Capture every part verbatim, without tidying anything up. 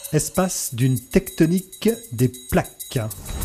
Espace d'une tectonique des plaques.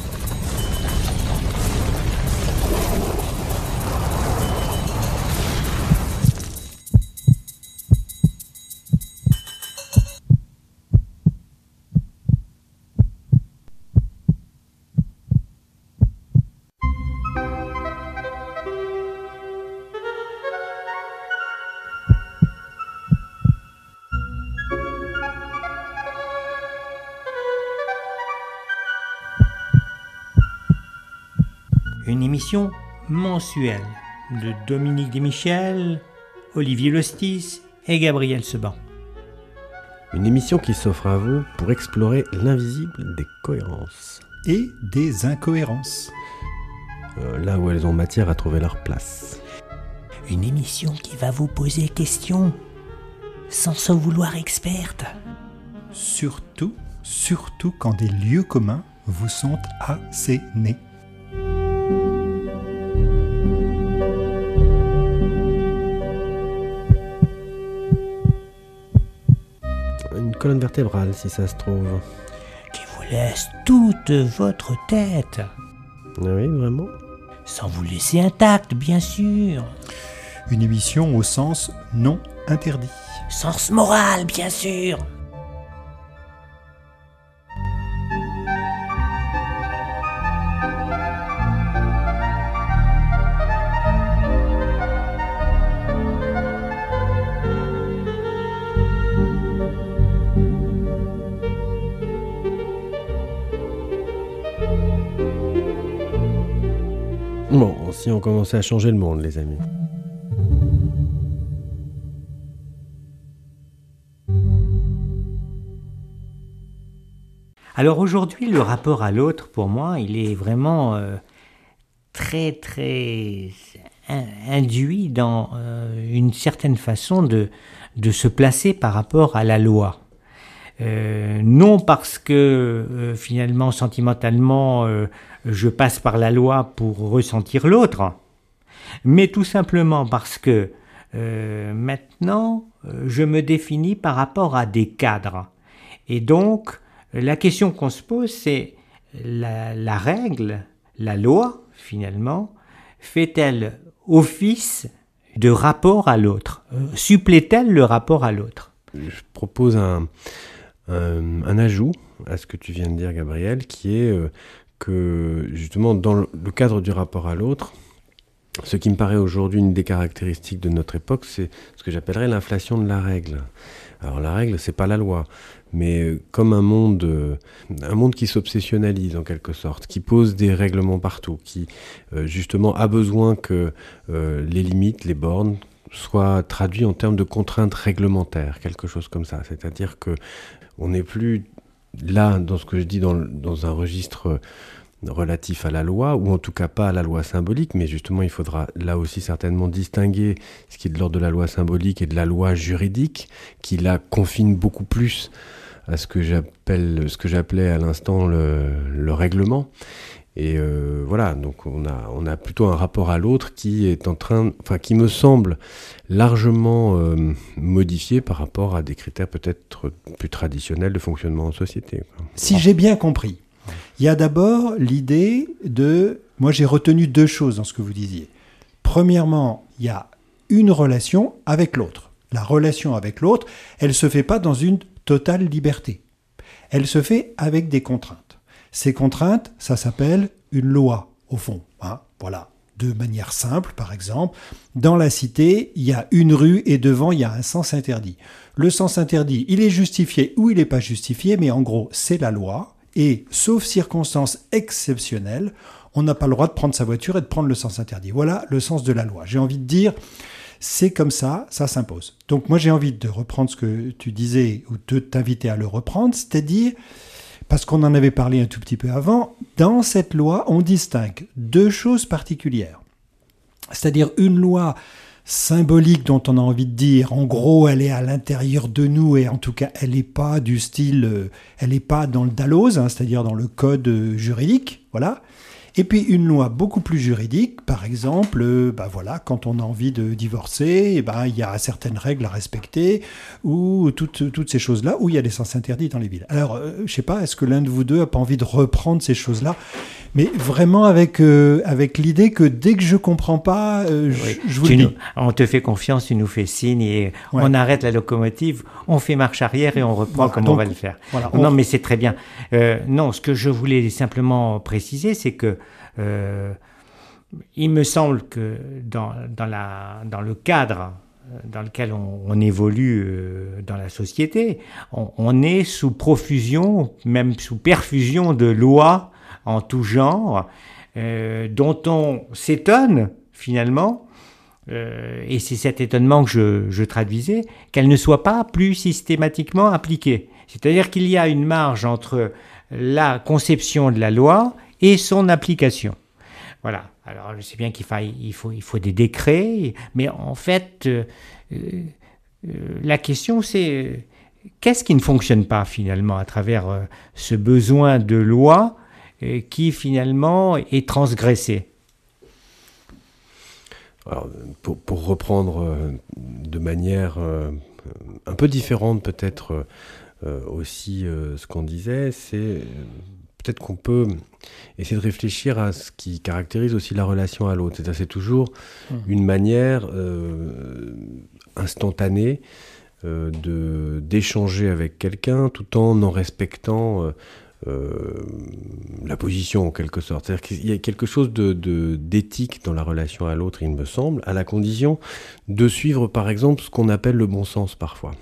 Une émission mensuelle de Dominique Desmichel, Olivier Lostis et Gabriel Seban. Une émission qui s'offre à vous pour explorer l'invisible des cohérences. Et des incohérences. Euh, là où elles ont matière à trouver leur place. Une émission qui va vous poser question, sans se vouloir experte. Surtout, surtout quand des lieux communs vous sont assénés. Une colonne vertébrale, si ça se trouve. Qui vous laisse toute votre tête. Ah oui, vraiment ? Sans vous laisser intact, bien sûr. Une émission au sens non interdit. Sens moral, bien sûr. Bon, si on commençait à changer le monde, les amis. Alors aujourd'hui, le rapport à l'autre, pour moi, il est vraiment euh, très, très induit dans euh, une certaine façon de, de se placer par rapport à la loi. Euh, non parce que euh, finalement, sentimentalement, euh, je passe par la loi pour ressentir l'autre, mais tout simplement parce que euh, maintenant, euh, je me définis par rapport à des cadres. Et donc, la question qu'on se pose, c'est la, la règle, la loi, finalement, fait-elle office de rapport à l'autre ? euh, Supplée-t-elle le rapport à l'autre ? Je propose un, un, un ajout à ce que tu viens de dire, Gabriel, qui est euh, que, justement, dans le, le cadre du rapport à l'autre, ce qui me paraît aujourd'hui une des caractéristiques de notre époque, c'est ce que j'appellerais l'inflation de la règle. Alors la règle, c'est pas la loi, mais comme un monde, euh, un monde qui s'obsessionnalise en quelque sorte, qui pose des règlements partout, qui euh, justement a besoin que euh, les limites, les bornes soient traduites en termes de contraintes réglementaires, quelque chose comme ça. C'est-à-dire que on n'est plus là dans ce que je dis dans, dans un registre relatif à la loi, ou en tout cas pas à la loi symbolique, mais justement il faudra là aussi certainement distinguer ce qui est de l'ordre de la loi symbolique et de la loi juridique, qui là confine beaucoup plus à ce que j'appelle, ce que j'appelais à l'instant le, le règlement. Et euh, voilà, donc on a, on a plutôt un rapport à l'autre qui est en train, enfin qui me semble largement euh, modifié par rapport à des critères peut-être plus traditionnels de fonctionnement en société. Si j'ai bien compris, il y a d'abord l'idée de... Moi, j'ai retenu deux choses dans ce que vous disiez. Premièrement, il y a une relation avec l'autre. La relation avec l'autre, elle ne se fait pas dans une totale liberté. Elle se fait avec des contraintes. Ces contraintes, ça s'appelle une loi, au fond. Hein, voilà. De manière simple, par exemple, dans la cité, il y a une rue et devant, il y a un sens interdit. Le sens interdit, il est justifié ou il n'est pas justifié, mais en gros, c'est la loi. Et, sauf circonstances exceptionnelles, on n'a pas le droit de prendre sa voiture et de prendre le sens interdit. Voilà le sens de la loi. J'ai envie de dire, c'est comme ça, ça s'impose. Donc moi, j'ai envie de reprendre ce que tu disais, ou de t'inviter à le reprendre, c'est-à-dire, parce qu'on en avait parlé un tout petit peu avant, dans cette loi, on distingue deux choses particulières. C'est-à-dire une loi symbolique dont on a envie de dire, en gros, elle est à l'intérieur de nous et en tout cas, elle n'est pas du style, elle n'est pas dans le Dalloz, hein, c'est-à-dire dans le code juridique, voilà. Et puis une loi beaucoup plus juridique, par exemple, euh, bah voilà, quand on a envie de divorcer, eh ben, il y a certaines règles à respecter, ou toutes, toutes ces choses-là, où il y a des sens interdits dans les villes. Alors, euh, je sais pas, est-ce que l'un de vous deux a pas envie de reprendre ces choses-là, mais vraiment avec, euh, avec l'idée que dès que je comprends pas, euh, je, Oui. je vous Tu le nous- dis. on te fait confiance, tu nous fais signe et Ouais. on arrête la locomotive, on fait marche arrière et on reprend Voilà, comme donc, on va le faire. voilà, non, on- mais c'est très bien. Euh, non, ce que je voulais simplement préciser, c'est que euh, il me semble que dans, dans, la, dans le cadre euh, dans lequel on, on évolue euh, dans la société, on, on est sous profusion, même sous perfusion de lois en tout genre, euh, dont on s'étonne finalement, euh, et c'est cet étonnement que je, je traduisais, qu'elles ne soient pas plus systématiquement appliquées. C'est-à-dire qu'il y a une marge entre la conception de la loi et son application. Voilà. Alors, je sais bien qu'il faille, il faut, il faut des décrets, mais en fait, euh, euh, la question c'est euh, qu'est-ce qui ne fonctionne pas finalement à travers euh, ce besoin de loi euh, qui finalement est transgressé. Alors, pour, pour reprendre euh, de manière euh, un peu différente peut-être euh, aussi euh, ce qu'on disait, c'est euh, peut-être qu'on peut essayer de réfléchir à ce qui caractérise aussi la relation à l'autre. C'est-à-dire c'est toujours mmh. une manière euh, instantanée euh, de, d'échanger avec quelqu'un tout en en respectant euh, Euh, la position en quelque sorte. C'est-à-dire qu'il y a quelque chose de, de, d'éthique dans la relation à l'autre, il me semble, à la condition de suivre par exemple ce qu'on appelle le bon sens parfois.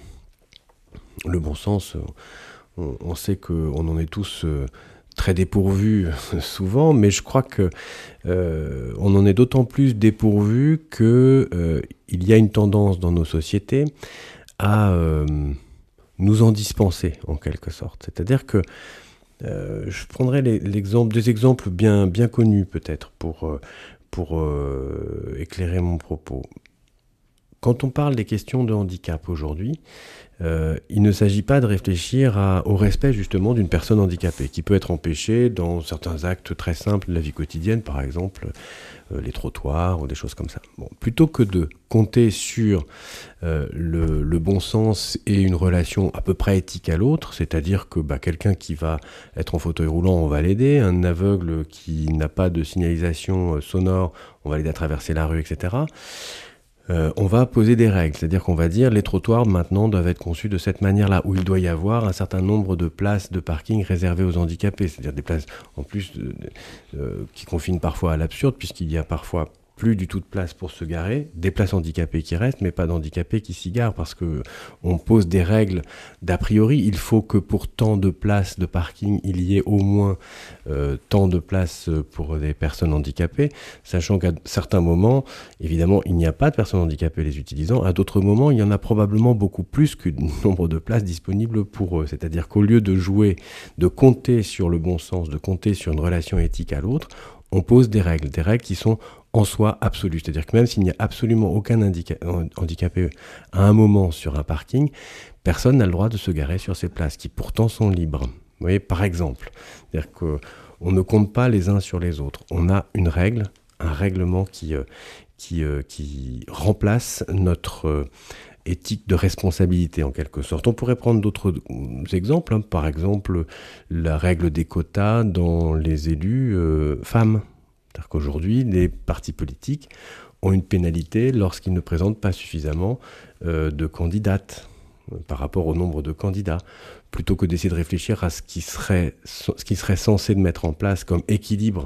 Le bon sens, on, on sait qu'on en est tous euh, très dépourvus souvent, mais je crois que euh, on en est d'autant plus dépourvus que euh, il y a une tendance dans nos sociétés à euh, nous en dispenser en quelque sorte. C'est-à-dire que Euh, je prendrai les, l'exemple, des exemples bien, bien connus peut-être pour, euh, pour euh, éclairer mon propos. Quand on parle des questions de handicap aujourd'hui, euh, il ne s'agit pas de réfléchir à, au respect justement d'une personne handicapée qui peut être empêchée dans certains actes très simples de la vie quotidienne, par exemple euh, les trottoirs ou des choses comme ça. Bon, plutôt que de compter sur euh, le, le bon sens et une relation à peu près éthique à l'autre, c'est-à-dire que bah, quelqu'un qui va être en fauteuil roulant, on va l'aider, un aveugle qui n'a pas de signalisation euh, sonore, on va l'aider à traverser la rue, et cetera. Euh, on va poser des règles, c'est-à-dire qu'on va dire les trottoirs maintenant doivent être conçus de cette manière-là, où il doit y avoir un certain nombre de places de parking réservées aux handicapés, c'est-à-dire des places en plus de, de, euh, qui confinent parfois à l'absurde, puisqu'il y a parfois plus du tout de place pour se garer, des places handicapées qui restent, mais pas d'handicapés qui s'y garent, parce que on pose des règles d'a priori. Il faut que pour tant de places de parking, il y ait au moins euh, tant de places pour des personnes handicapées, sachant qu'à certains moments, évidemment, il n'y a pas de personnes handicapées les utilisant. À d'autres moments, il y en a probablement beaucoup plus que le nombre de places disponibles pour eux. C'est-à-dire qu'au lieu de jouer, de compter sur le bon sens, de compter sur une relation éthique à l'autre, on pose des règles, des règles qui sont en soi absolues. C'est-à-dire que même s'il n'y a absolument aucun indica- handicapé à un moment sur un parking, personne n'a le droit de se garer sur ces places qui pourtant sont libres. Vous voyez, par exemple, c'est-à-dire qu'on ne compte pas les uns sur les autres. On a une règle, un règlement qui, euh, qui, euh, qui remplace notre euh, éthique de responsabilité en quelque sorte. On pourrait prendre d'autres exemples, hein. Par exemple la règle des quotas dans les élus euh, femmes. C'est-à-dire qu'aujourd'hui, les partis politiques ont une pénalité lorsqu'ils ne présentent pas suffisamment euh, de candidates euh, par rapport au nombre de candidats, plutôt que d'essayer de réfléchir à ce qui serait, ce qui serait censé de mettre en place comme équilibre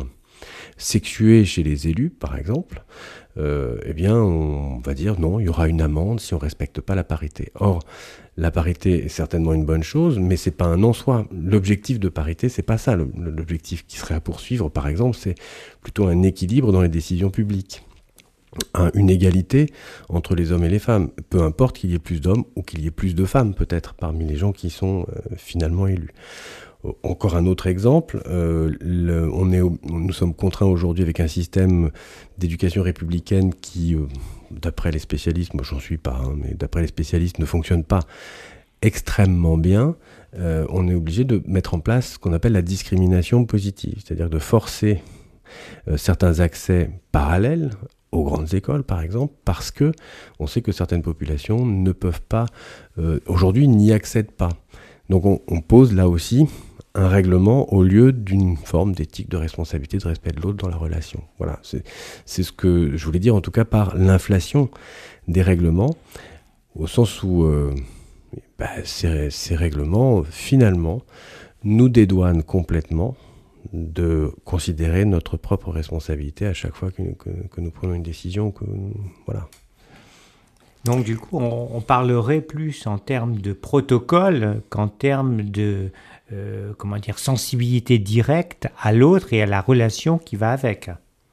sexué chez les élus, par exemple, euh, eh bien, on va dire non, il y aura une amende si on ne respecte pas la parité. Or, la parité est certainement une bonne chose, mais c'est pas un en soi. L'objectif de parité, c'est pas ça. L'objectif qui serait à poursuivre, par exemple, c'est plutôt un équilibre dans les décisions publiques. Un, une égalité entre les hommes et les femmes. Peu importe qu'il y ait plus d'hommes ou qu'il y ait plus de femmes, peut-être, parmi les gens qui sont euh, finalement élus. Encore un autre exemple, euh, le, on est, nous sommes contraints aujourd'hui avec un système d'éducation républicaine qui, euh, d'après les spécialistes, moi j'en suis pas, hein, mais d'après les spécialistes ne fonctionne pas extrêmement bien. Euh, on est obligé de mettre en place ce qu'on appelle la discrimination positive, c'est-à-dire de forcer euh, certains accès parallèles aux grandes écoles, par exemple, parce que on sait que certaines populations ne peuvent pas, euh, aujourd'hui, n'y accèdent pas. Donc on, on pose là aussi un règlement au lieu d'une forme d'éthique, de responsabilité, de respect de l'autre dans la relation. Voilà, c'est, c'est ce que je voulais dire, en tout cas, par l'inflation des règlements, au sens où euh, bah, ces, ces règlements, finalement, nous dédouanent complètement de considérer notre propre responsabilité à chaque fois que, que, que nous prenons une décision. Que, voilà. Donc du coup, on, on parlerait plus en termes de protocole qu'en termes de euh, comment dire, sensibilité directe à l'autre et à la relation qui va avec.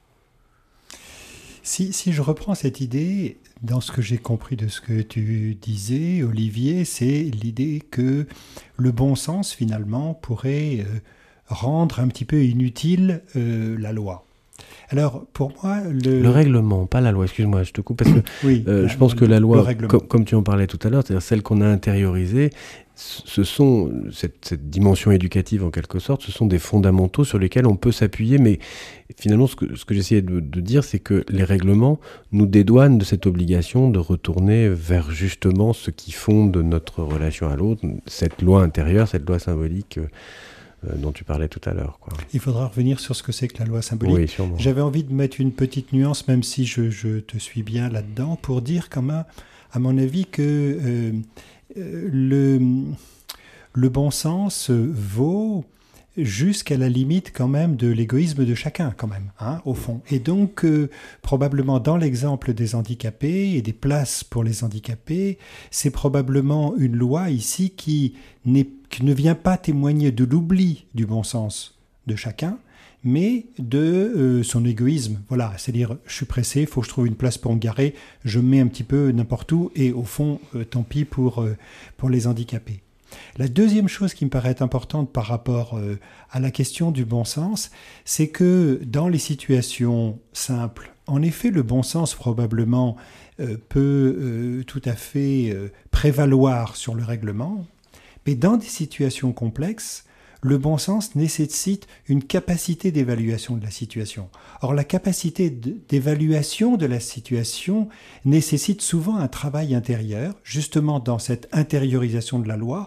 Si, si je reprends cette idée, dans ce que j'ai compris de ce que tu disais, Olivier, c'est l'idée que le bon sens, finalement, pourrait euh, rendre un petit peu inutile euh, la loi. Alors, pour moi, le... Le règlement, pas la loi, excuse-moi, je te coupe, parce que oui, euh, la, je pense que la loi, com- comme tu en parlais tout à l'heure, c'est-à-dire celle qu'on a intériorisée, ce sont, cette, cette dimension éducative en quelque sorte, ce sont des fondamentaux sur lesquels on peut s'appuyer, mais finalement, ce que, ce que j'essayais de, de dire, c'est que les règlements nous dédouanent de cette obligation de retourner vers justement ce qui fonde notre relation à l'autre, cette loi intérieure, cette loi symbolique euh, Euh, dont tu parlais tout à l'heure, quoi. Il faudra revenir sur ce que c'est que la loi symbolique. Oui, sûrement. J'avais envie de mettre une petite nuance, même si je, je te suis bien là-dedans, pour dire quand même, à mon avis, que euh, euh, le, le bon sens vaut jusqu'à la limite quand même de l'égoïsme de chacun, quand même, hein, au fond. Et donc, euh, probablement dans l'exemple des handicapés et des places pour les handicapés, c'est probablement une loi ici qui, n'est, qui ne vient pas témoigner de l'oubli du bon sens de chacun, mais de euh, son égoïsme. Voilà, c'est-à-dire, je suis pressé, il faut que je trouve une place pour me garer, je me mets un petit peu n'importe où, et au fond, euh, tant pis pour, euh, pour les handicapés. La deuxième chose qui me paraît importante par rapport euh, à la question du bon sens, c'est que dans les situations simples, en effet, le bon sens probablement euh, peut euh, tout à fait euh, prévaloir sur le règlement, mais dans des situations complexes, le bon sens nécessite une capacité d'évaluation de la situation. Or, la capacité d'évaluation de la situation nécessite souvent un travail intérieur, justement dans cette intériorisation de la loi,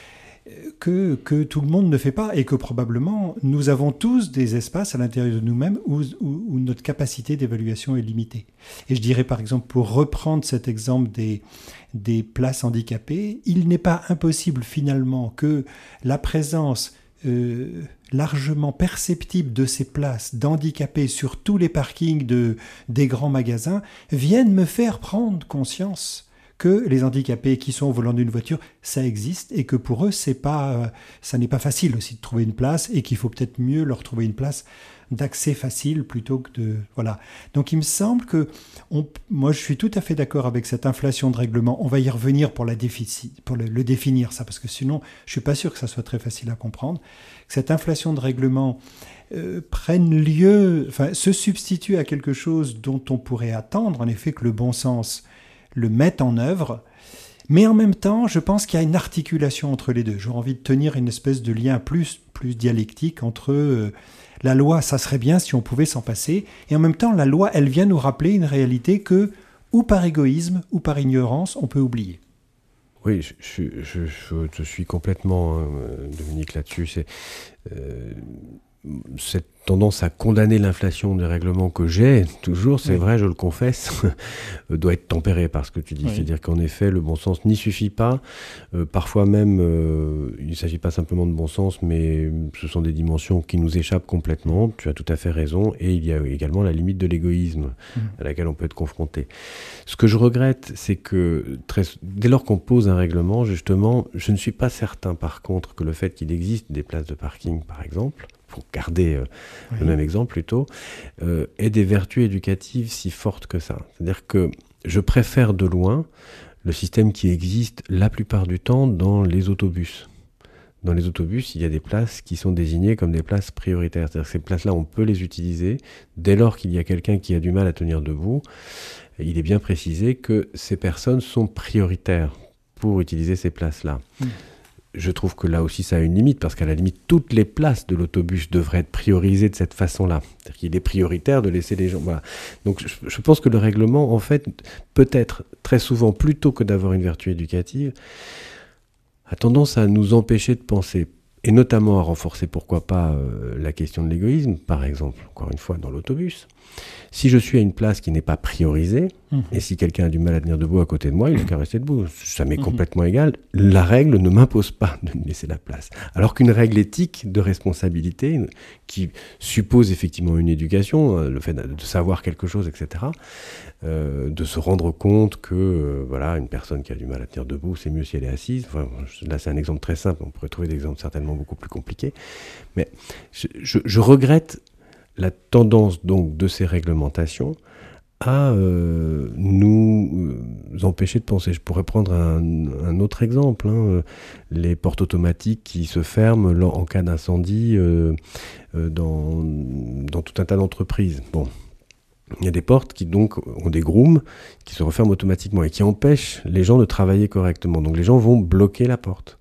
que, que tout le monde ne fait pas et que probablement nous avons tous des espaces à l'intérieur de nous-mêmes où, où, où notre capacité d'évaluation est limitée. Et je dirais par exemple, pour reprendre cet exemple des, des places handicapées, il n'est pas impossible finalement que la présence Euh, largement perceptible de ces places d'handicapés sur tous les parkings de, des grands magasins viennent me faire prendre conscience que les handicapés qui sont au volant d'une voiture, ça existe et que pour eux, c'est pas, ça n'est pas facile aussi de trouver une place et qu'il faut peut-être mieux leur trouver une place d'accès facile plutôt que de... Voilà. Donc il me semble que... On, moi, je suis tout à fait d'accord avec cette inflation de règlement. On va y revenir pour, la déficit, pour le, le définir, ça, parce que sinon, je ne suis pas sûr que ça soit très facile à comprendre. Que cette inflation de règlement euh, prenne lieu, enfin, se substitue à quelque chose dont on pourrait attendre, en effet, que le bon sens le mette en œuvre. Mais en même temps, je pense qu'il y a une articulation entre les deux. J'aurais envie de tenir une espèce de lien plus, plus dialectique entre... Euh, la loi, ça serait bien si on pouvait s'en passer. Et en même temps, la loi, elle vient nous rappeler une réalité que, ou par égoïsme, ou par ignorance, on peut oublier. Oui, je, je, je, je te suis complètement, hein, Dominique, là-dessus. C'est, euh, cette tendance à condamner l'inflation des règlements que j'ai, toujours, c'est oui. vrai, je le confesse, doit être tempérée par ce que tu dis. Oui. C'est-à-dire qu'en effet, le bon sens n'y suffit pas. Euh, parfois même, euh, il ne s'agit pas simplement de bon sens, mais ce sont des dimensions qui nous échappent complètement. Tu as tout à fait raison. Et il y a également la limite de l'égoïsme mmh. à laquelle on peut être confronté. Ce que je regrette, c'est que très, dès lors qu'on pose un règlement, justement, je ne suis pas certain, par contre, que le fait qu'il existe des places de parking, par exemple, pour garder euh, oui. le même exemple plutôt, euh, ait des vertus éducatives si fortes que ça. C'est-à-dire que je préfère de loin le système qui existe la plupart du temps dans les autobus. Dans les autobus, il y a des places qui sont désignées comme des places prioritaires. C'est-à-dire que ces places-là, on peut les utiliser dès lors qu'il y a quelqu'un qui a du mal à tenir debout. Il est bien précisé que ces personnes sont prioritaires pour utiliser ces places-là. Mmh. je trouve que là aussi ça a une limite, parce qu'à la limite, toutes les places de l'autobus devraient être priorisées de cette façon-là. C'est-à-dire qu'il est prioritaire de laisser les gens... Voilà. Donc je, je pense que le règlement, en fait, peut-être très souvent, plutôt que d'avoir une vertu éducative, a tendance à nous empêcher de penser, et notamment à renforcer, pourquoi pas, euh, la question de l'égoïsme, par exemple, encore une fois, dans l'autobus. Si je suis à une place qui n'est pas priorisée, mmh. et si quelqu'un a du mal à tenir debout à côté de moi, il n'a qu'à rester debout. Ça m'est mmh. complètement égal. La règle ne m'impose pas de me laisser la place. Alors qu'une règle éthique de responsabilité, qui suppose effectivement une éducation, le fait de savoir quelque chose, et cetera, euh, de se rendre compte que euh, voilà, une personne qui a du mal à tenir debout, c'est mieux si elle est assise. Enfin, là, c'est un exemple très simple. On pourrait trouver des exemples certainement beaucoup plus compliqués. Mais je, je, je regrette la tendance donc de ces réglementations à euh, nous euh, empêcher de penser. Je pourrais prendre un, un autre exemple, hein, euh, les portes automatiques qui se ferment en cas d'incendie euh, euh, dans, dans tout un tas d'entreprises. Bon, il y a des portes qui donc ont des grooms qui se referment automatiquement et qui empêchent les gens de travailler correctement. Donc les gens vont bloquer la porte.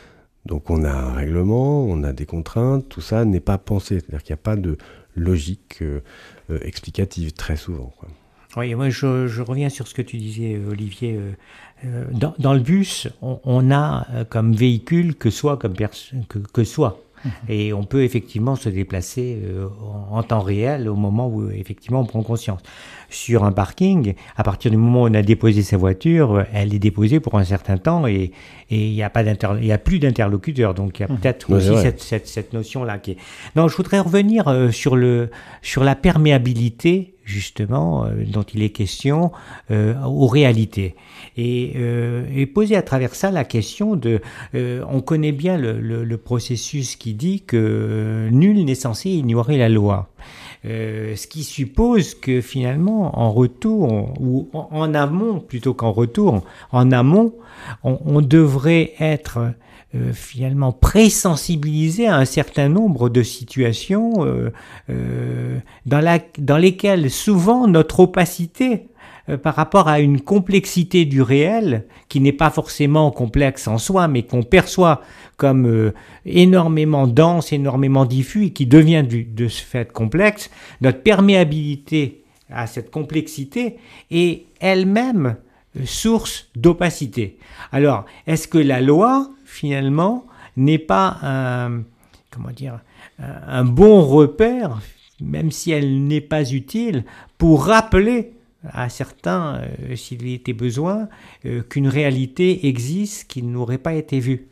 Donc on a un règlement, on a des contraintes, tout ça n'est pas pensé. C'est-à-dire qu'il n'y a pas de logique euh, euh, explicative très souvent, quoi. Oui, moi je, je reviens sur ce que tu disais, Olivier. Euh, dans, dans le bus, on, on a comme véhicule que soi, comme perso- que, que soi. Mmh. Et on peut effectivement se déplacer euh, en, en temps réel au moment où effectivement on prend conscience. Sur un parking, à partir du moment où on a déposé sa voiture, elle est déposée pour un certain temps et il n'y a pas d'inter... il y a plus d'interlocuteur. Donc il y a mmh. peut-être ouais, aussi cette, cette, cette notion-là qui est... Non, je voudrais revenir euh, sur, le, sur la perméabilité, justement, euh, dont il est question, euh, aux réalités. Et, euh, et poser à travers ça la question de... Euh, on connaît bien le, le, le processus qui dit que euh, nul n'est censé ignorer la loi. Euh, ce qui suppose que finalement, en retour, ou en, en amont plutôt qu'en retour, en amont, on, on devrait être euh, finalement présensibilisé à un certain nombre de situations euh, euh, dans, la, dans lesquelles souvent notre opacité par rapport à une complexité du réel, qui n'est pas forcément complexe en soi, mais qu'on perçoit comme euh, énormément dense, énormément diffus, et qui devient du, de ce fait complexe, notre perméabilité à cette complexité est elle-même source d'opacité. Alors, est-ce que la loi, finalement, n'est pas un, comment dire, un bon repère, même si elle n'est pas utile, pour rappeler à certains, euh, s'il était besoin, euh, qu'une réalité existe qui n'aurait pas été vue.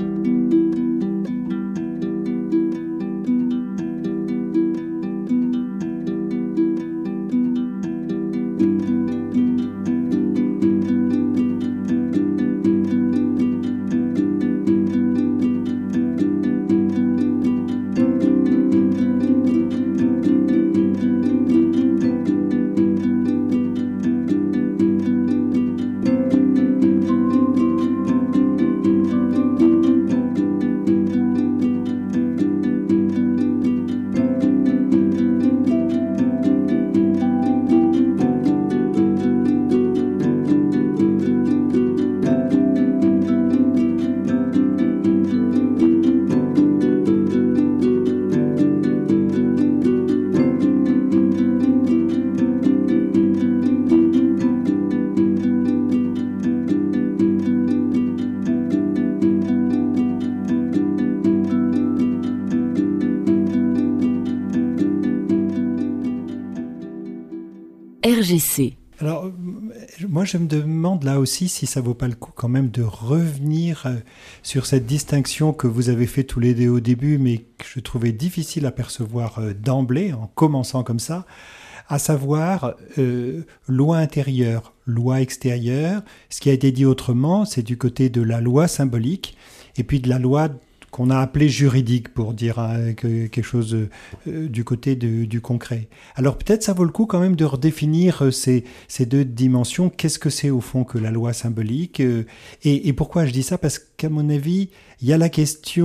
R G C. Alors, moi, je me demande là aussi si ça vaut pas le coup quand même de revenir sur cette distinction que vous avez fait tous les deux au début, mais que je trouvais difficile à percevoir d'emblée, en commençant comme ça, à savoir euh, loi intérieure, loi extérieure. Ce qui a été dit autrement, c'est du côté de la loi symbolique, et puis de la loi qu'on a appelée juridique, pour dire hein, que, quelque chose euh, du côté de, du concret. Alors peut-être ça vaut le coup quand même de redéfinir ces, ces deux dimensions. Qu'est-ce que c'est au fond que la loi symbolique euh, et, et pourquoi je dis ça? Parce qu'à mon avis, il y a la question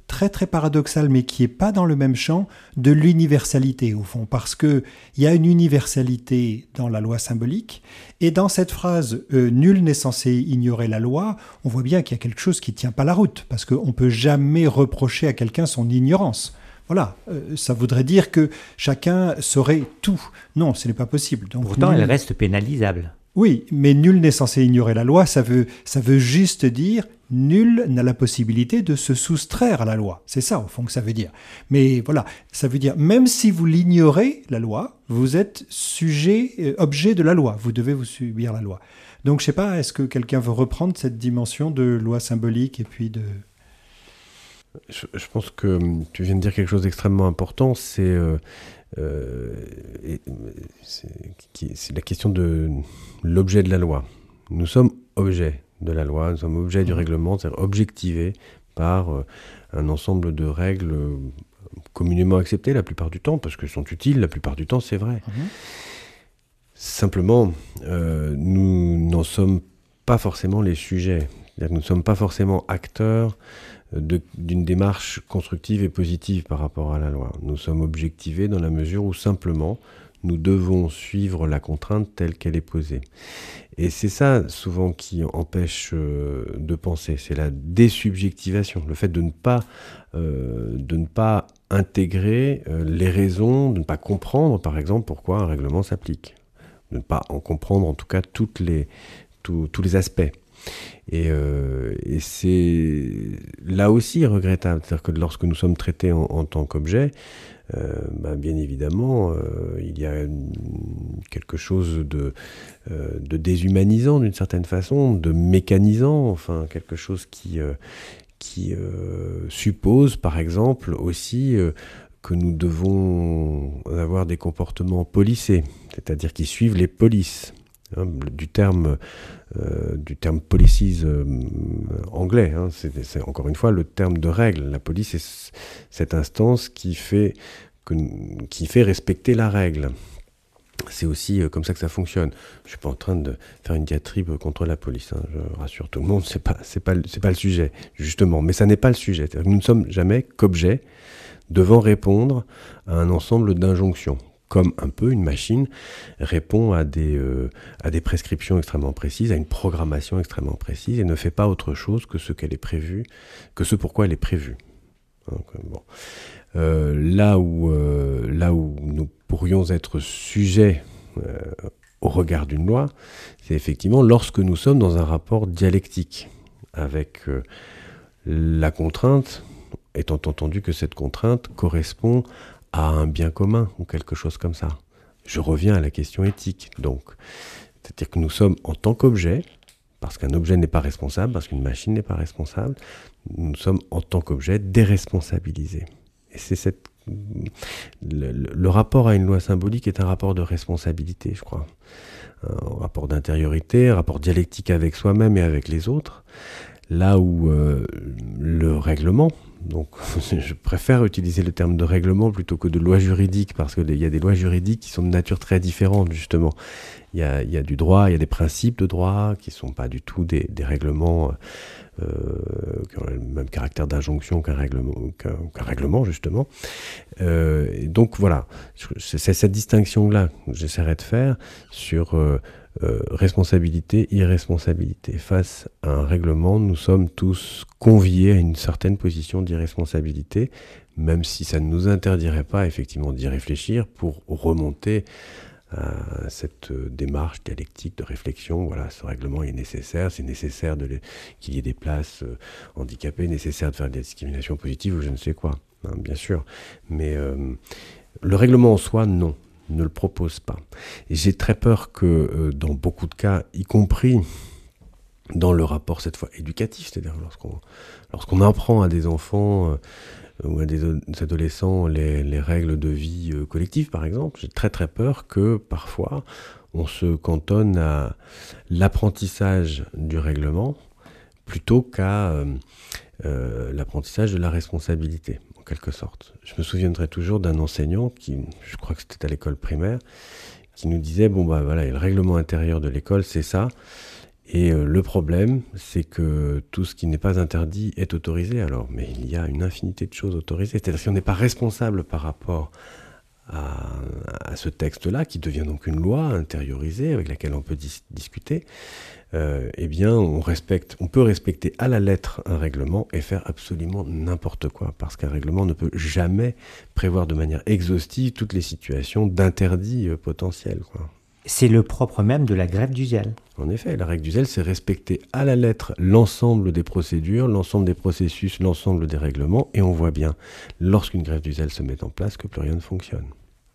très très paradoxal, mais qui n'est pas dans le même champ de l'universalité, au fond, parce qu'il y a une universalité dans la loi symbolique, et dans cette phrase euh, « nul n'est censé ignorer la loi », on voit bien qu'il y a quelque chose qui ne tient pas la route, parce qu'on ne peut jamais reprocher à quelqu'un son ignorance. Voilà, euh, ça voudrait dire que chacun saurait tout. Non, ce n'est pas possible. Donc, Pourtant, nul... elle reste pénalisable. Oui, mais nul n'est censé ignorer la loi, ça veut, ça veut juste dire nul n'a la possibilité de se soustraire à la loi. C'est ça, au fond, que ça veut dire. Mais voilà, ça veut dire, même si vous l'ignorez, la loi, vous êtes sujet, euh, objet de la loi. Vous devez vous subir la loi. Donc, je ne sais pas, est-ce que quelqu'un veut reprendre cette dimension de loi symbolique et puis de... Je, je pense que tu viens de dire quelque chose d'extrêmement important, c'est... Euh... Euh, et, c'est, c'est la question de l'objet de la loi. Nous sommes objets de la loi, nous sommes objets du règlement, c'est-à-dire objectivés par euh, un ensemble de règles euh, communément acceptées la plupart du temps, parce qu'elles sont utiles, la plupart du temps, c'est vrai. Mmh. Simplement, euh, nous n'en sommes pas forcément les sujets. C'est-à-dire que nous ne sommes pas forcément acteurs De, d'une démarche constructive et positive par rapport à la loi. Nous sommes objectivés dans la mesure où simplement nous devons suivre la contrainte telle qu'elle est posée. Et c'est ça souvent qui empêche euh, de penser, c'est la désubjectivation, le fait de ne pas, euh, de ne pas intégrer euh, les raisons, de ne pas comprendre par exemple pourquoi un règlement s'applique, de ne pas en comprendre en tout cas toutes les, tout, tous les aspects. Et, euh, et c'est là aussi regrettable, c'est-à-dire que lorsque nous sommes traités en, en tant qu'objet, euh, ben bien évidemment, euh, il y a une, quelque chose de, euh, de déshumanisant d'une certaine façon, de mécanisant, enfin quelque chose qui, euh, qui euh, suppose par exemple aussi euh, que nous devons avoir des comportements policés, c'est-à-dire qui suivent les polices. Hein, du terme euh, du terme policies euh, anglais, hein, c'est, c'est encore une fois le terme de règle. La police est cette instance qui fait que, qui fait respecter la règle. C'est aussi euh, comme ça que ça fonctionne. Je suis pas en train de faire une diatribe contre la police, hein, je rassure tout le monde, c'est pas c'est pas c'est pas le sujet justement, mais ça n'est pas le sujet. C'est-à-dire que nous ne sommes jamais qu'objets devant répondre à un ensemble d'injonctions. Comme un peu une machine répond à des, euh, à des prescriptions extrêmement précises, à une programmation extrêmement précise, et ne fait pas autre chose que ce qu'elle est prévue, que ce pourquoi elle est prévue. Donc, bon. euh, là, où, euh, là où nous pourrions être sujets euh, au regard d'une loi, c'est effectivement lorsque nous sommes dans un rapport dialectique avec euh, la contrainte, étant entendu que cette contrainte correspond à un bien commun ou quelque chose comme ça. Je reviens à la question éthique. Donc, c'est-à-dire que nous sommes en tant qu'objet, parce qu'un objet n'est pas responsable, parce qu'une machine n'est pas responsable, nous sommes en tant qu'objet déresponsabilisés. Et c'est cette le, le rapport à une loi symbolique est un rapport de responsabilité, je crois. Un rapport d'intériorité, un rapport dialectique avec soi-même et avec les autres. Là où euh, le règlement, donc je préfère utiliser le terme de règlement plutôt que de loi juridique, parce qu'il y a des lois juridiques qui sont de nature très différente, justement. Il y a, il y a du droit, il y a des principes de droit qui ne sont pas du tout des, des règlements euh, qui ont le même caractère d'injonction qu'un règlement, qu'un, qu'un règlement justement. Euh, et donc voilà, c'est, c'est cette distinction-là que j'essaierai de faire sur... Euh, Euh, responsabilité, irresponsabilité. Face à un règlement, nous sommes tous conviés à une certaine position d'irresponsabilité, même si ça ne nous interdirait pas effectivement d'y réfléchir pour remonter à cette démarche dialectique de réflexion. Voilà, ce règlement est nécessaire, c'est nécessaire de les, qu'il y ait des places euh, handicapées, nécessaire de faire des discriminations positives ou je ne sais quoi, hein, bien sûr. Mais euh, le règlement en soi, non. Ne le propose pas. Et j'ai très peur que euh, dans beaucoup de cas, y compris dans le rapport cette fois éducatif, c'est-à-dire lorsqu'on, lorsqu'on apprend à des enfants euh, ou à des, des adolescents les, les règles de vie euh, collective par exemple, j'ai très très peur que parfois on se cantonne à l'apprentissage du règlement plutôt qu'à euh, euh, l'apprentissage de la responsabilité. Quelque sorte. Je me souviendrai toujours d'un enseignant qui, je crois que c'était à l'école primaire, qui nous disait, bon bah voilà, le règlement intérieur de l'école, c'est ça, Et euh, le problème, c'est que tout ce qui n'est pas interdit est autorisé. Alors, mais il y a une infinité de choses autorisées. C'est-à-dire si on n'est pas responsable par rapport à, à ce texte-là, qui devient donc une loi intériorisée avec laquelle on peut dis- discuter, euh, eh bien, on respecte, on peut respecter à la lettre un règlement et faire absolument n'importe quoi, parce qu'un règlement ne peut jamais prévoir de manière exhaustive toutes les situations d'interdits euh, potentiels, quoi. C'est le propre même de la greffe du zèle. En effet, la règle du zèle, c'est respecter à la lettre l'ensemble des procédures, l'ensemble des processus, l'ensemble des règlements, et on voit bien, lorsqu'une greffe du zèle se met en place, que plus rien ne fonctionne.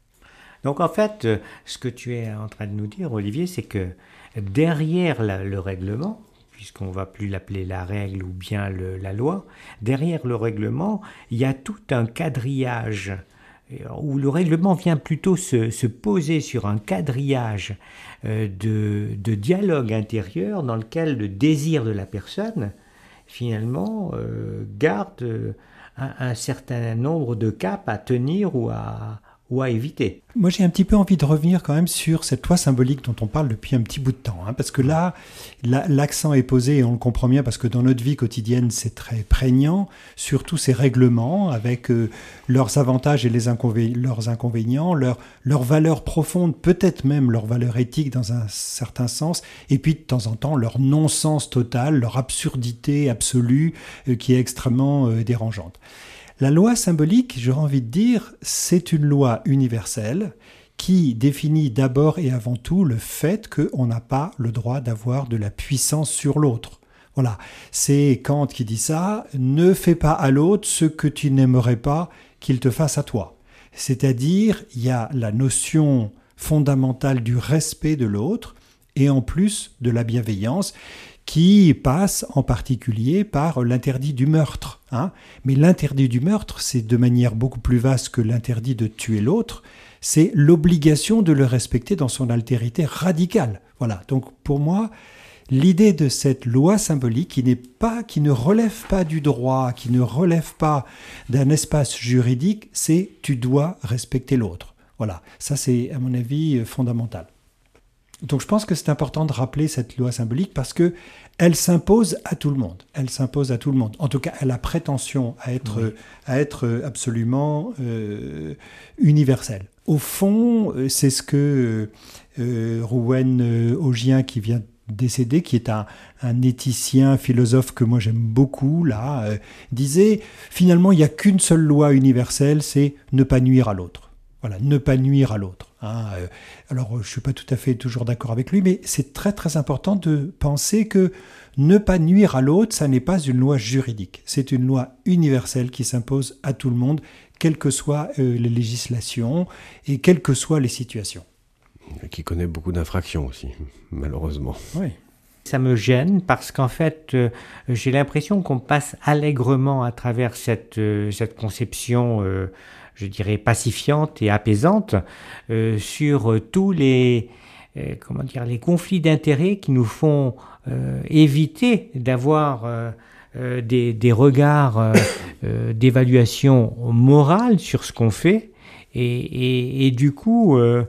Donc en fait, euh, ce que tu es en train de nous dire, Olivier, c'est que derrière la- le règlement, puisqu'on ne va plus l'appeler la règle ou bien le- la loi, derrière le règlement, il y a tout un quadrillage, euh, où le règlement vient plutôt se, se poser sur un quadrillage euh, de, de dialogue intérieur dans lequel le désir de la personne, finalement, euh, garde euh, un, un certain nombre de caps à tenir ou à, ou à éviter. Moi, j'ai un petit peu envie de revenir quand même sur cette loi symbolique dont on parle depuis un petit bout de temps, hein, parce que là, la- l'accent est posé, et on le comprend bien, parce que dans notre vie quotidienne, c'est très prégnant, sur tous ces règlements, avec euh, leurs avantages et les inconvé- leurs inconvénients, leurs leurs valeurs profondes, peut-être même leurs valeurs éthiques dans un certain sens, et puis de temps en temps, leur non-sens total, leur absurdité absolue, euh, qui est extrêmement euh, dérangeante. La loi symbolique, j'aurais envie de dire, c'est une loi universelle qui définit d'abord et avant tout le fait qu'on n'a pas le droit d'avoir de la puissance sur l'autre. Voilà, c'est Kant qui dit ça, ne fais pas à l'autre ce que tu n'aimerais pas qu'il te fasse à toi. C'est-à-dire, il y a la notion fondamentale du respect de l'autre et en plus de la bienveillance, qui passe en particulier par l'interdit du meurtre. Hein. Mais l'interdit du meurtre, c'est de manière beaucoup plus vaste que l'interdit de tuer l'autre, c'est l'obligation de le respecter dans son altérité radicale. Voilà, donc pour moi, l'idée de cette loi symbolique qui n'est pas, qui ne relève pas du droit, qui ne relève pas d'un espace juridique, c'est tu dois respecter l'autre. Voilà, ça c'est à mon avis fondamental. Donc je pense que c'est important de rappeler cette loi symbolique parce que elle s'impose à tout le monde. Elle s'impose à tout le monde. En tout cas, elle a prétention à être, oui. à être absolument euh, universelle. Au fond, c'est ce que euh, Rouen euh, Augien, qui vient décéder, qui est un, un éthicien, philosophe que moi j'aime beaucoup, là, euh, disait finalement il n'y a qu'une seule loi universelle, c'est ne pas nuire à l'autre. Voilà, ne pas nuire à l'autre. Hein. Alors, je ne suis pas tout à fait toujours d'accord avec lui, mais c'est très très important de penser que ne pas nuire à l'autre, ça n'est pas une loi juridique. C'est une loi universelle qui s'impose à tout le monde, quelles que soient euh, les législations et quelles que soient les situations. Qui connaît beaucoup d'infractions aussi, malheureusement. Oui. Ça me gêne parce qu'en fait, euh, j'ai l'impression qu'on passe allègrement à travers cette, euh, cette conception euh, je dirais, pacifiante et apaisante euh, sur euh, tous les, euh, comment dire, les conflits d'intérêts qui nous font euh, éviter d'avoir euh, euh, des, des regards euh, euh, d'évaluation morale sur ce qu'on fait. Et, et, et du coup, euh,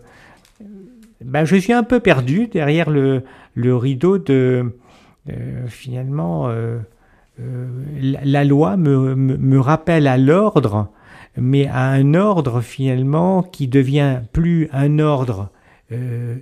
ben, je suis un peu perdu derrière le, le rideau de, euh, finalement, euh, euh, la, la loi me, me, me rappelle à l'ordre, mais à un ordre finalement qui devient plus un ordre euh,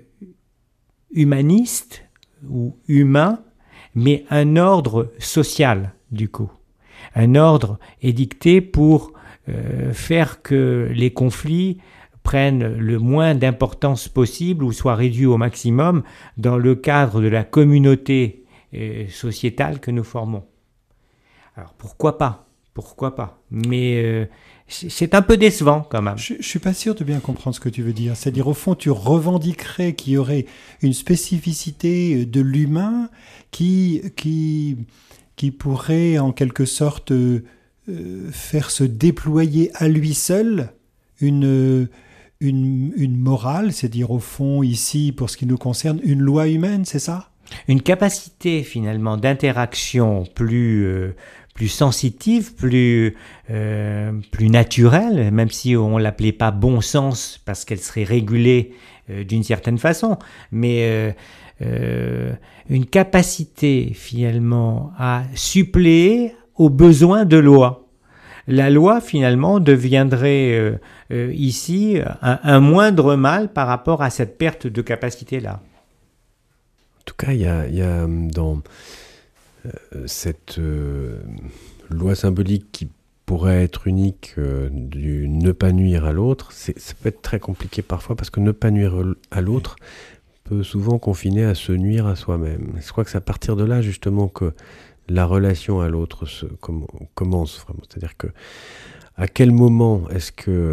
humaniste ou humain, mais un ordre social du coup. Un ordre édicté pour euh, faire que les conflits prennent le moins d'importance possible ou soient réduits au maximum dans le cadre de la communauté euh, sociétale que nous formons. Alors pourquoi pas ? Pourquoi pas ? Mais euh, c'est un peu décevant quand même. Je ne suis pas sûr de bien comprendre ce que tu veux dire. C'est-à-dire, au fond, tu revendiquerais qu'il y aurait une spécificité de l'humain qui, qui, qui pourrait, en quelque sorte, euh, faire se déployer à lui seul une, une, une morale, c'est-à-dire, au fond, ici, pour ce qui nous concerne, une loi humaine, c'est ça ? Une capacité, finalement, d'interaction plus... Euh, plus sensitive, plus, euh, plus naturelle, même si on ne l'appelait pas bon sens parce qu'elle serait régulée euh, d'une certaine façon. Mais euh, euh, une capacité finalement à suppléer aux besoins de loi. La loi, finalement, deviendrait euh, euh, ici un, un moindre mal par rapport à cette perte de capacité-là. En tout cas, il y a, y a dans euh, cette euh, loi symbolique qui pourrait être unique euh, du ne pas nuire à l'autre, c'est, ça peut être très compliqué parfois parce que ne pas nuire à l'autre peut souvent confiner à se nuire à soi-même. Je crois que c'est à partir de là, justement, que la relation à l'autre se, com- commence vraiment. C'est-à-dire que à quel moment est-ce que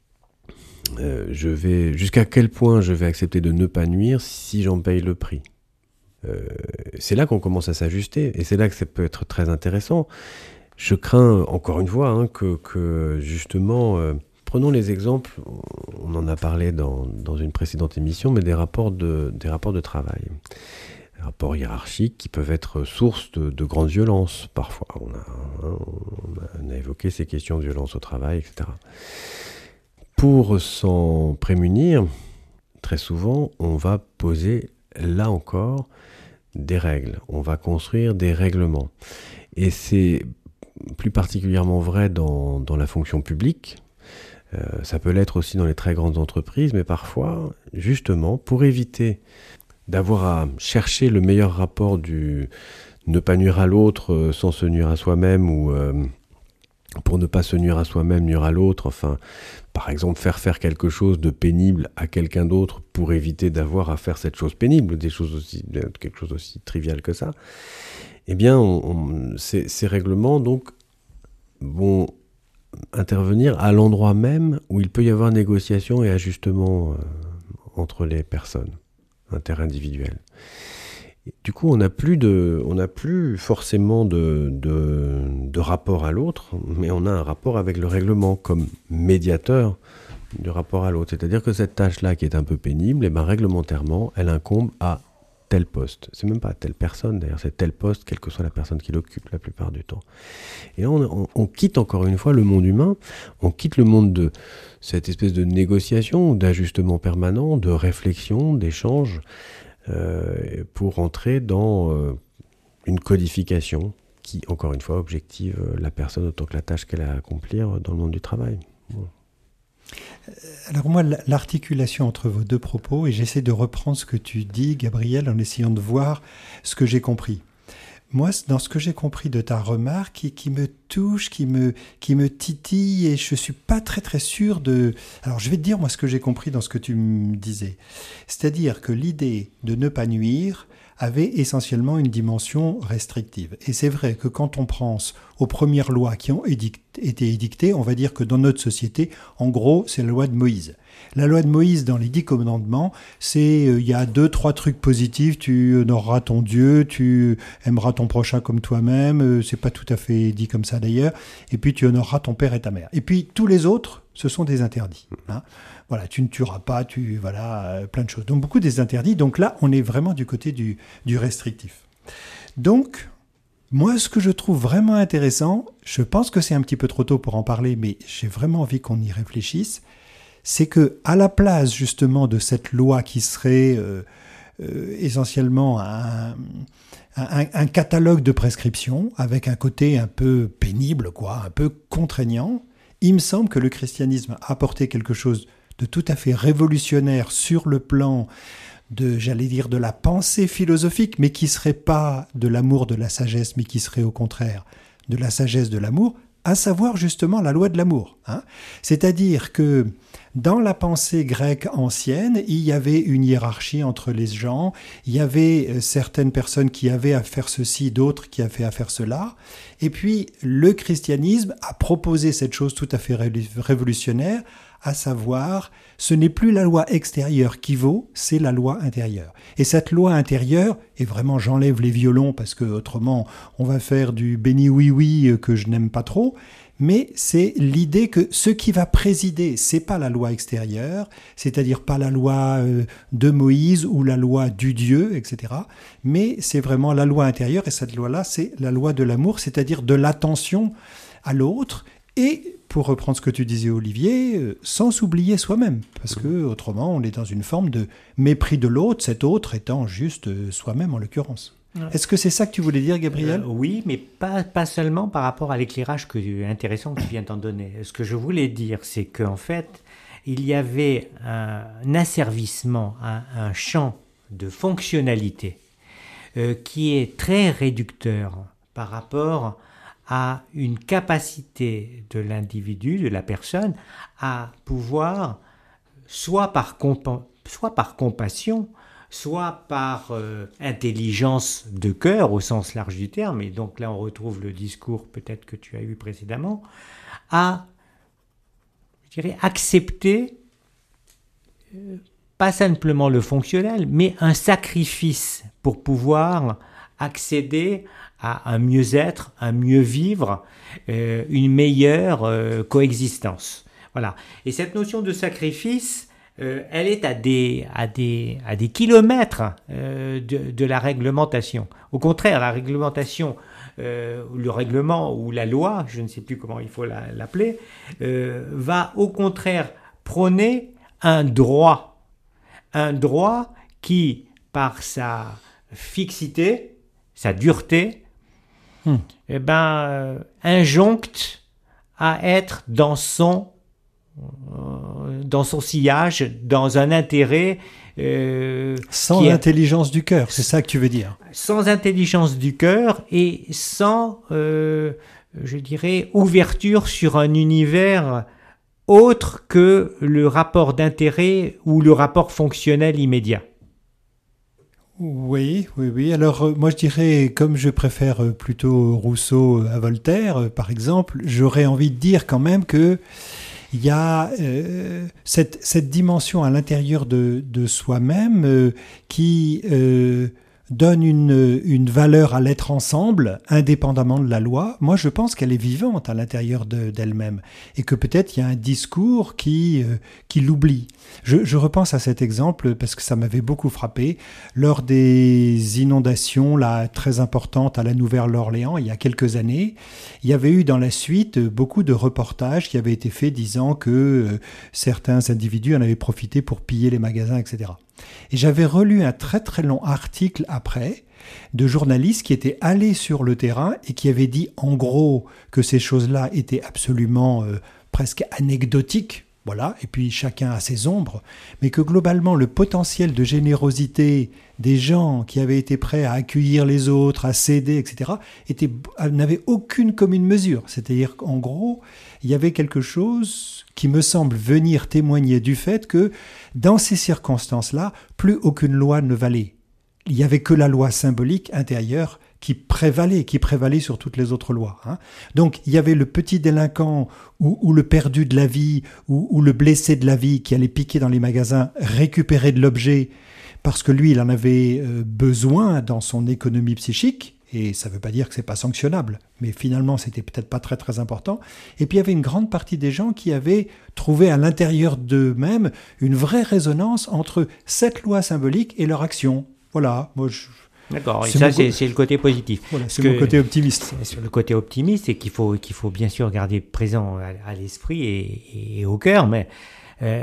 euh, je vais, jusqu'à quel point je vais accepter de ne pas nuire si j'en paye le prix. Euh, c'est là qu'on commence à s'ajuster et c'est là que ça peut être très intéressant. Je crains, encore une fois, hein, que, que justement, euh, prenons les exemples, on en a parlé dans, dans une précédente émission, mais des rapports de, des rapports de travail. Rapports hiérarchiques qui peuvent être source de, de grandes violences, parfois. On a, hein, on a évoqué ces questions de violence au travail, et cetera. Pour s'en prémunir, très souvent, on va poser, là encore, des règles. On va construire des règlements. Et c'est plus particulièrement vrai dans, dans la fonction publique. Euh, ça peut l'être aussi dans les très grandes entreprises, mais parfois, justement, pour éviter d'avoir à chercher le meilleur rapport du ne pas nuire à l'autre euh, sans se nuire à soi-même, ou euh, pour ne pas se nuire à soi-même, nuire à l'autre, enfin, par exemple, faire faire quelque chose de pénible à quelqu'un d'autre pour éviter d'avoir à faire cette chose pénible, des choses aussi, quelque chose aussi trivial que ça, eh bien, on, on, ces, ces règlements, donc, vont intervenir à l'endroit même où il peut y avoir négociation et ajustement euh, entre les personnes interindividuelles. Et du coup, on n'a plus de, on n'a plus forcément de, de, de rapport à l'autre, mais on a un rapport avec le règlement comme médiateur du rapport à l'autre. C'est-à-dire que cette tâche-là qui est un peu pénible, eh ben, réglementairement, elle incombe à tel poste. C'est même pas à telle personne, d'ailleurs, c'est tel poste, quelle que soit la personne qui l'occupe la plupart du temps. Et là, on, on, on quitte encore une fois le monde humain, on quitte le monde de cette espèce de négociation, d'ajustement permanent, de réflexion, d'échange, euh, pour entrer dans euh, une codification qui, encore une fois, objective la personne autant que la tâche qu'elle a à accomplir dans le monde du travail. Bon. Alors moi, l'articulation entre vos deux propos, et j'essaie de reprendre ce que tu dis, Gabriel, en essayant de voir ce que j'ai compris. Moi, dans ce que j'ai compris de ta remarque, qui, qui me touche, qui me, qui me titille, et je ne suis pas très très sûr de... Alors je vais te dire, moi, ce que j'ai compris dans ce que tu me disais. C'est-à-dire que l'idée de ne pas nuire avait essentiellement une dimension restrictive. Et c'est vrai que quand on pense aux premières lois qui ont édict, été édictées, on va dire que dans notre société, en gros, c'est la loi de Moïse. La loi de Moïse, dans les dix commandements, c'est il euh, y a deux, trois trucs positifs. Tu honoreras ton Dieu, tu aimeras ton prochain comme toi-même. Euh, c'est pas tout à fait dit comme ça d'ailleurs. Et puis tu honoreras ton père et ta mère. Et puis tous les autres, ce sont des interdits. Hein. Voilà, tu ne tueras pas, tu voilà, euh, plein de choses. Donc beaucoup des interdits. Donc là, on est vraiment du côté du, du restrictif. Donc moi, ce que je trouve vraiment intéressant, je pense que c'est un petit peu trop tôt pour en parler, mais j'ai vraiment envie qu'on y réfléchisse. C'est que, à la place justement de cette loi qui serait euh, euh, essentiellement un, un, un catalogue de prescriptions avec un côté un peu pénible, quoi, un peu contraignant, il me semble que le christianisme a apporté quelque chose de tout à fait révolutionnaire sur le plan de, j'allais dire, de la pensée philosophique, mais qui ne serait pas de l'amour de la sagesse, mais qui serait au contraire de la sagesse de l'amour, à savoir justement la loi de l'amour. Hein. C'est-à-dire que dans la pensée grecque ancienne, il y avait une hiérarchie entre les gens, il y avait certaines personnes qui avaient à faire ceci, d'autres qui avaient à faire cela, et puis le christianisme a proposé cette chose tout à fait révolutionnaire, à savoir, ce n'est plus la loi extérieure qui vaut, c'est la loi intérieure. Et cette loi intérieure, et vraiment j'enlève les violons parce que autrement on va faire du béni oui oui que je n'aime pas trop, mais c'est l'idée que ce qui va présider, c'est pas la loi extérieure, c'est-à-dire pas la loi de Moïse ou la loi du Dieu, et cetera, mais c'est vraiment la loi intérieure, et cette loi-là, c'est la loi de l'amour, c'est-à-dire de l'attention à l'autre, et pour reprendre ce que tu disais, Olivier, euh, sans s'oublier soi-même. Parce que autrement, on est dans une forme de mépris de l'autre, cet autre étant juste euh, soi-même en l'occurrence. Ouais. Est-ce que c'est ça que tu voulais dire, Gabriel ? euh, Oui, mais pas, pas seulement par rapport à l'éclairage que, intéressant que tu viens d'en donner. Ce que je voulais dire, c'est qu'en fait, il y avait un, un asservissement, un, un champ de fonctionnalité euh, qui est très réducteur par rapport à une capacité de l'individu, de la personne, à pouvoir, soit par, compa- soit par compassion, soit par euh, intelligence de cœur au sens large du terme, et donc là on retrouve le discours peut-être que tu as eu précédemment, à, je dirais, accepter euh, pas simplement le fonctionnel, mais un sacrifice pour pouvoir accéder à un mieux-être, un mieux-vivre, euh, une meilleure euh, coexistence. Voilà. Et cette notion de sacrifice, Euh, elle est à des, à des, à des kilomètres euh, de, de la réglementation. Au contraire, la réglementation, euh, le règlement ou la loi, je ne sais plus comment il faut la, l'appeler, euh, va au contraire prôner un droit. Un droit qui, par sa fixité, sa dureté, hmm. eh ben, euh, injoncte à être dans son dans son sillage, dans un intérêt... Euh, sans est, intelligence du cœur, c'est ça que tu veux dire ? Sans intelligence du cœur et sans, euh, je dirais, ouverture sur un univers autre que le rapport d'intérêt ou le rapport fonctionnel immédiat. Oui, oui, oui. Alors, euh, moi, je dirais, comme je préfère euh, plutôt Rousseau à Voltaire, euh, par exemple, j'aurais envie de dire quand même que il y a euh, cette, cette dimension à l'intérieur de, de soi-même euh, qui euh, donne une, une valeur à l'être ensemble, indépendamment de la loi. Moi, je pense qu'elle est vivante à l'intérieur de, d'elle-même et que peut-être il y a un discours qui, euh, qui l'oublie. Je, je repense à cet exemple parce que ça m'avait beaucoup frappé. Lors des inondations là, très importantes à la Nouvelle-Orléans, il y a quelques années, il y avait eu dans la suite beaucoup de reportages qui avaient été faits disant que euh, certains individus en avaient profité pour piller les magasins, et cetera. Et j'avais relu un très très long article après de journalistes qui étaient allés sur le terrain et qui avaient dit en gros que ces choses-là étaient absolument euh, presque anecdotiques. Voilà, et puis chacun a ses ombres, mais que globalement le potentiel de générosité des gens qui avaient été prêts à accueillir les autres, à s'aider, et cetera, était, n'avait aucune commune mesure. C'est-à-dire qu'en gros, il y avait quelque chose qui me semble venir témoigner du fait que dans ces circonstances-là, plus aucune loi ne valait. Il n'y avait que la loi symbolique intérieure qui prévalait, qui prévalait sur toutes les autres lois. Hein. Donc, il y avait le petit délinquant ou, ou le perdu de la vie ou, ou le blessé de la vie qui allait piquer dans les magasins, récupérer de l'objet parce que lui, il en avait euh, besoin dans son économie psychique. Et ça ne veut pas dire que ce n'est pas sanctionnable, mais finalement, ce n'était peut-être pas très très important. Et puis, il y avait une grande partie des gens qui avaient trouvé à l'intérieur d'eux-mêmes une vraie résonance entre cette loi symbolique et leur action. Voilà, moi je... D'accord, et ça, c'est, co- c'est le côté positif. Voilà, c'est mon côté optimiste. Sur le côté optimiste, c'est qu'il faut, qu'il faut bien sûr garder présent à, à l'esprit et, et au cœur, mais euh,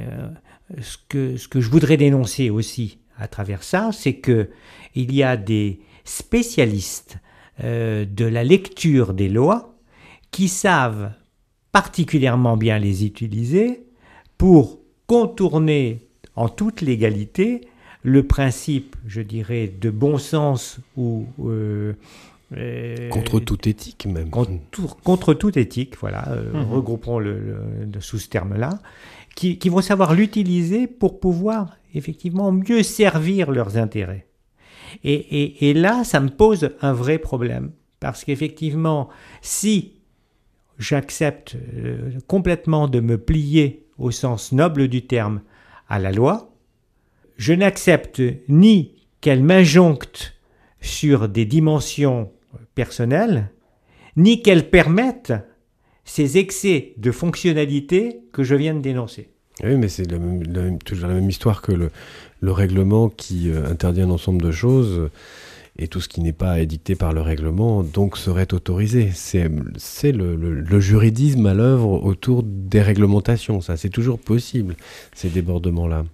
ce, que, ce que je voudrais dénoncer aussi à travers ça, c'est qu'il y a des spécialistes euh, de la lecture des lois qui savent particulièrement bien les utiliser pour contourner en toute légalité le principe, je dirais, de bon sens ou... Euh, euh, contre toute éthique, même. Contre, contre toute éthique, voilà, euh, mmh. regroupons le, le, le, sous ce terme-là, qui, qui vont savoir l'utiliser pour pouvoir, effectivement, mieux servir leurs intérêts. Et, et, et là, ça me pose un vrai problème, parce qu'effectivement, si j'accepte euh, complètement de me plier, au sens noble du terme, à la loi, je n'accepte ni qu'elle m'injoncte sur des dimensions personnelles, ni qu'elle permette ces excès de fonctionnalité que je viens de dénoncer. Oui, mais c'est la même, la même, toujours la même histoire que le, le règlement qui euh, interdit un ensemble de choses et tout ce qui n'est pas édicté par le règlement donc serait autorisé. C'est, c'est le, le, le juridisme à l'œuvre autour des réglementations, ça c'est toujours possible, ces débordements-là.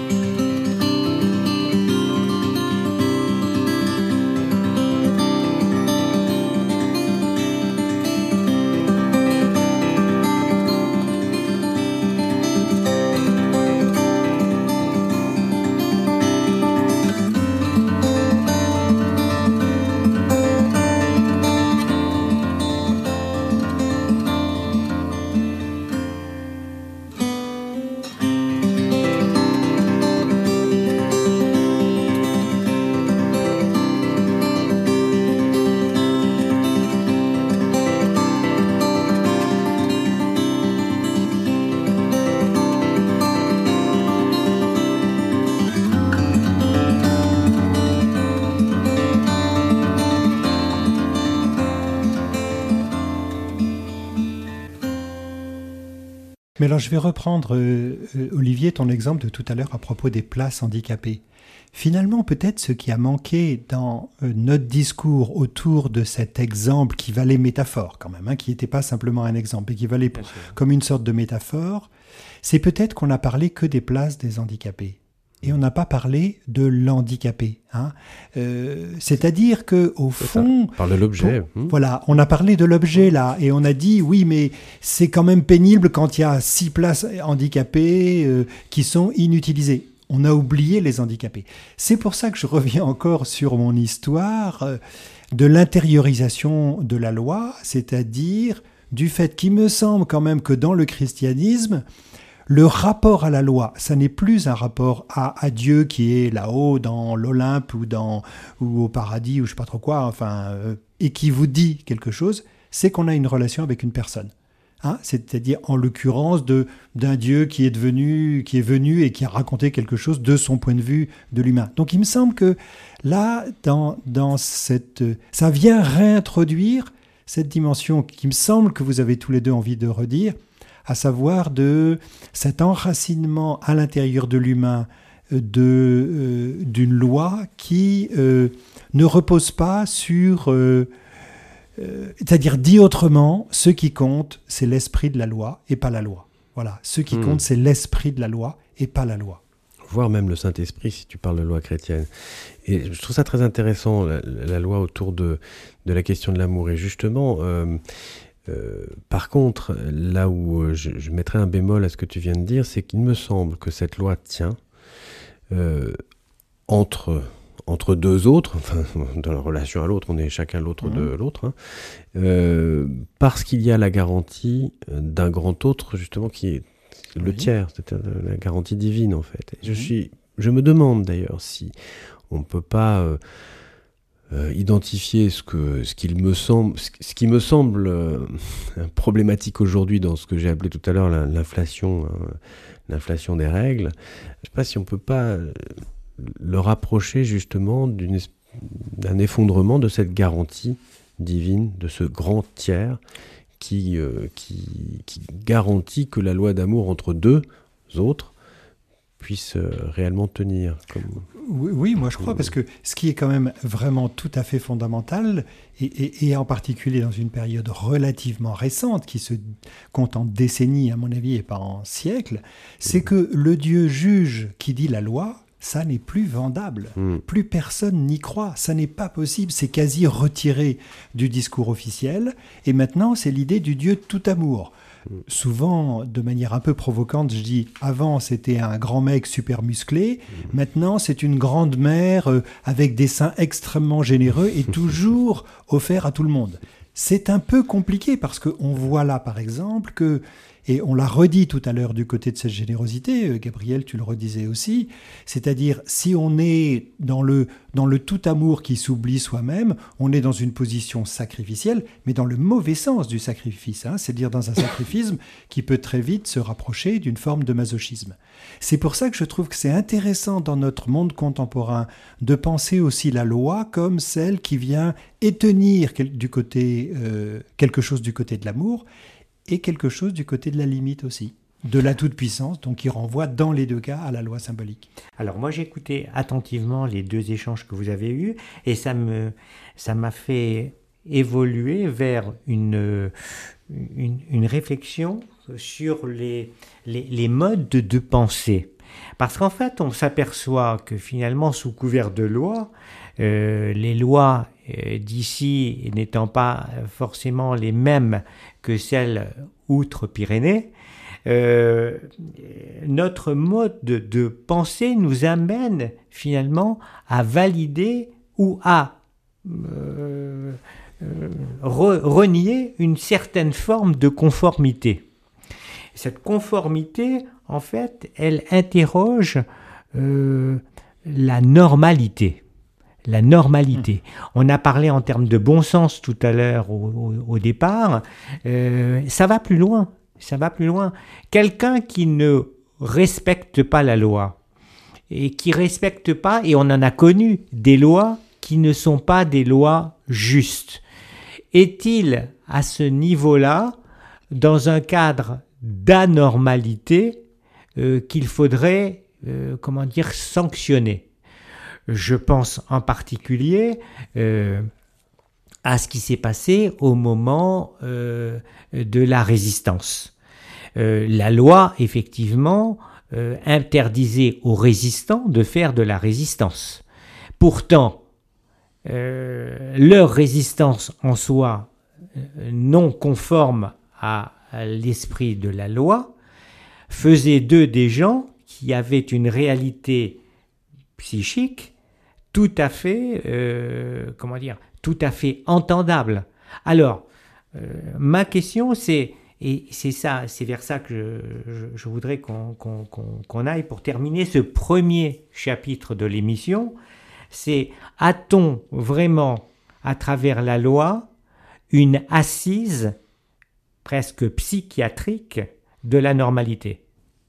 Mais alors je vais reprendre, euh, Olivier, ton exemple de tout à l'heure à propos des places handicapées. Finalement, peut-être ce qui a manqué dans euh, notre discours autour de cet exemple qui valait métaphore quand même, hein, qui n'était pas simplement un exemple, mais qui valait p- comme une sorte de métaphore, c'est peut-être qu'on n'a parlé que des places des handicapés. Et on n'a pas parlé de l'handicapé. Hein. Euh, c'est-à-dire qu'au fond... On parle de l'objet. Pour, mmh. Voilà, on a parlé de l'objet là, et on a dit, oui, mais c'est quand même pénible quand il y a six places handicapées euh, qui sont inutilisées. On a oublié les handicapés. C'est pour ça que je reviens encore sur mon histoire euh, de l'intériorisation de la loi, c'est-à-dire du fait qu'il me semble quand même que dans le christianisme, le rapport à la loi, ça n'est plus un rapport à, à Dieu qui est là-haut dans l'Olympe ou, dans, ou au paradis ou je ne sais pas trop quoi, enfin, euh, et qui vous dit quelque chose, c'est qu'on a une relation avec une personne. Hein, c'est-à-dire en l'occurrence de, d'un Dieu qui est, devenu, qui est venu et qui a raconté quelque chose de son point de vue de l'humain. Donc il me semble que là, dans, dans cette, ça vient réintroduire cette dimension qui me semble que vous avez tous les deux envie de redire, à savoir de cet enracinement à l'intérieur de l'humain de, euh, d'une loi qui euh, ne repose pas sur... Euh, euh, c'est-à-dire, dit autrement, ce qui compte, c'est l'esprit de la loi et pas la loi. Voilà, ce qui mmh. compte, c'est l'esprit de la loi et pas la loi. Voire même le Saint-Esprit, si tu parles de loi chrétienne. Et je trouve ça très intéressant, la, la loi autour de, de la question de l'amour. Et justement... Euh, Euh, par contre, là où euh, je, je mettrais un bémol à ce que tu viens de dire, c'est qu'il me semble que cette loi tient euh, entre, entre deux autres, enfin, dans la relation à l'autre, on est chacun l'autre mmh. de l'autre, hein, euh, parce qu'il y a la garantie d'un grand autre, justement, qui est le oui. tiers, c'est-à-dire la garantie divine, en fait. Et mmh. je, suis, je me demande d'ailleurs si on ne peut pas... Euh, Euh, identifier ce que ce qu'il me semble ce, ce qui me semble euh, problématique aujourd'hui dans ce que j'ai appelé tout à l'heure l'inflation euh, l'inflation des règles. Je sais pas si on peut pas euh, le rapprocher justement d'une, d'un effondrement de cette garantie divine, de ce grand tiers qui euh, qui qui garantit que la loi d'amour entre deux autres puisse euh, réellement tenir. Comme... Oui, oui, moi je crois, parce que ce qui est quand même vraiment tout à fait fondamental, et, et, et en particulier dans une période relativement récente, qui se compte en décennies à mon avis et pas en siècles, c'est que le Dieu juge qui dit la loi, ça n'est plus vendable. Mm. Plus personne n'y croit. Ça n'est pas possible. C'est quasi retiré du discours officiel. Et maintenant, c'est l'idée du Dieu de tout amour. Souvent, de manière un peu provocante, je dis « avant, c'était un grand mec super musclé, mmh. maintenant, c'est une grande mère euh, avec des seins extrêmement généreux et toujours offert à tout le monde ». C'est un peu compliqué parce qu'on voit là, par exemple, que, et on l'a redit tout à l'heure du côté de cette générosité, Gabriel, tu le redisais aussi, c'est-à-dire si on est dans le, dans le tout amour qui s'oublie soi-même, on est dans une position sacrificielle, mais dans le mauvais sens du sacrifice, hein, c'est-à-dire dans un sacrifice qui peut très vite se rapprocher d'une forme de masochisme. C'est pour ça que je trouve que c'est intéressant dans notre monde contemporain de penser aussi la loi comme celle qui vient étenir du côté, euh, quelque chose du côté de l'amour et quelque chose du côté de la limite aussi. de la toute-puissance, donc qui renvoie dans les deux cas à la loi symbolique. Alors moi j'ai écouté attentivement les deux échanges que vous avez eus et ça me ça m'a fait évoluer vers une, une, une réflexion sur les, les, les modes de, de pensée. Parce qu'en fait on s'aperçoit que finalement sous couvert de loi, euh, les lois euh, d'ici n'étant pas forcément les mêmes que celles outre-Pyrénées, Euh, notre mode de, de pensée nous amène finalement à valider ou à euh, euh, re, renier une certaine forme de conformité. Cette conformité, en fait, elle interroge euh, la normalité. La normalité. On a parlé en termes de bon sens tout à l'heure au, au, au départ. Euh, ça va plus loin. Ça va plus loin. Quelqu'un qui ne respecte pas la loi et qui respecte pas, et on en a connu des lois qui ne sont pas des lois justes. Est-il à ce niveau-là, dans un cadre d'anormalité, euh, qu'il faudrait, euh, comment dire, sanctionner? Je pense en particulier euh, à ce qui s'est passé au moment euh, de la résistance. Euh, la loi, effectivement, euh, interdisait aux résistants de faire de la résistance. Pourtant, euh, leur résistance en soi, euh, non conforme à, à l'esprit de la loi, faisait d'eux des gens qui avaient une réalité psychique tout à fait, euh, comment dire, tout à fait entendable. Alors, euh, ma question, c'est, et c'est ça, c'est vers ça que je, je, je voudrais qu'on, qu'on, qu'on, qu'on aille pour terminer ce premier chapitre de l'émission, c'est, a-t-on vraiment, à travers la loi, une assise presque psychiatrique de la normalité ?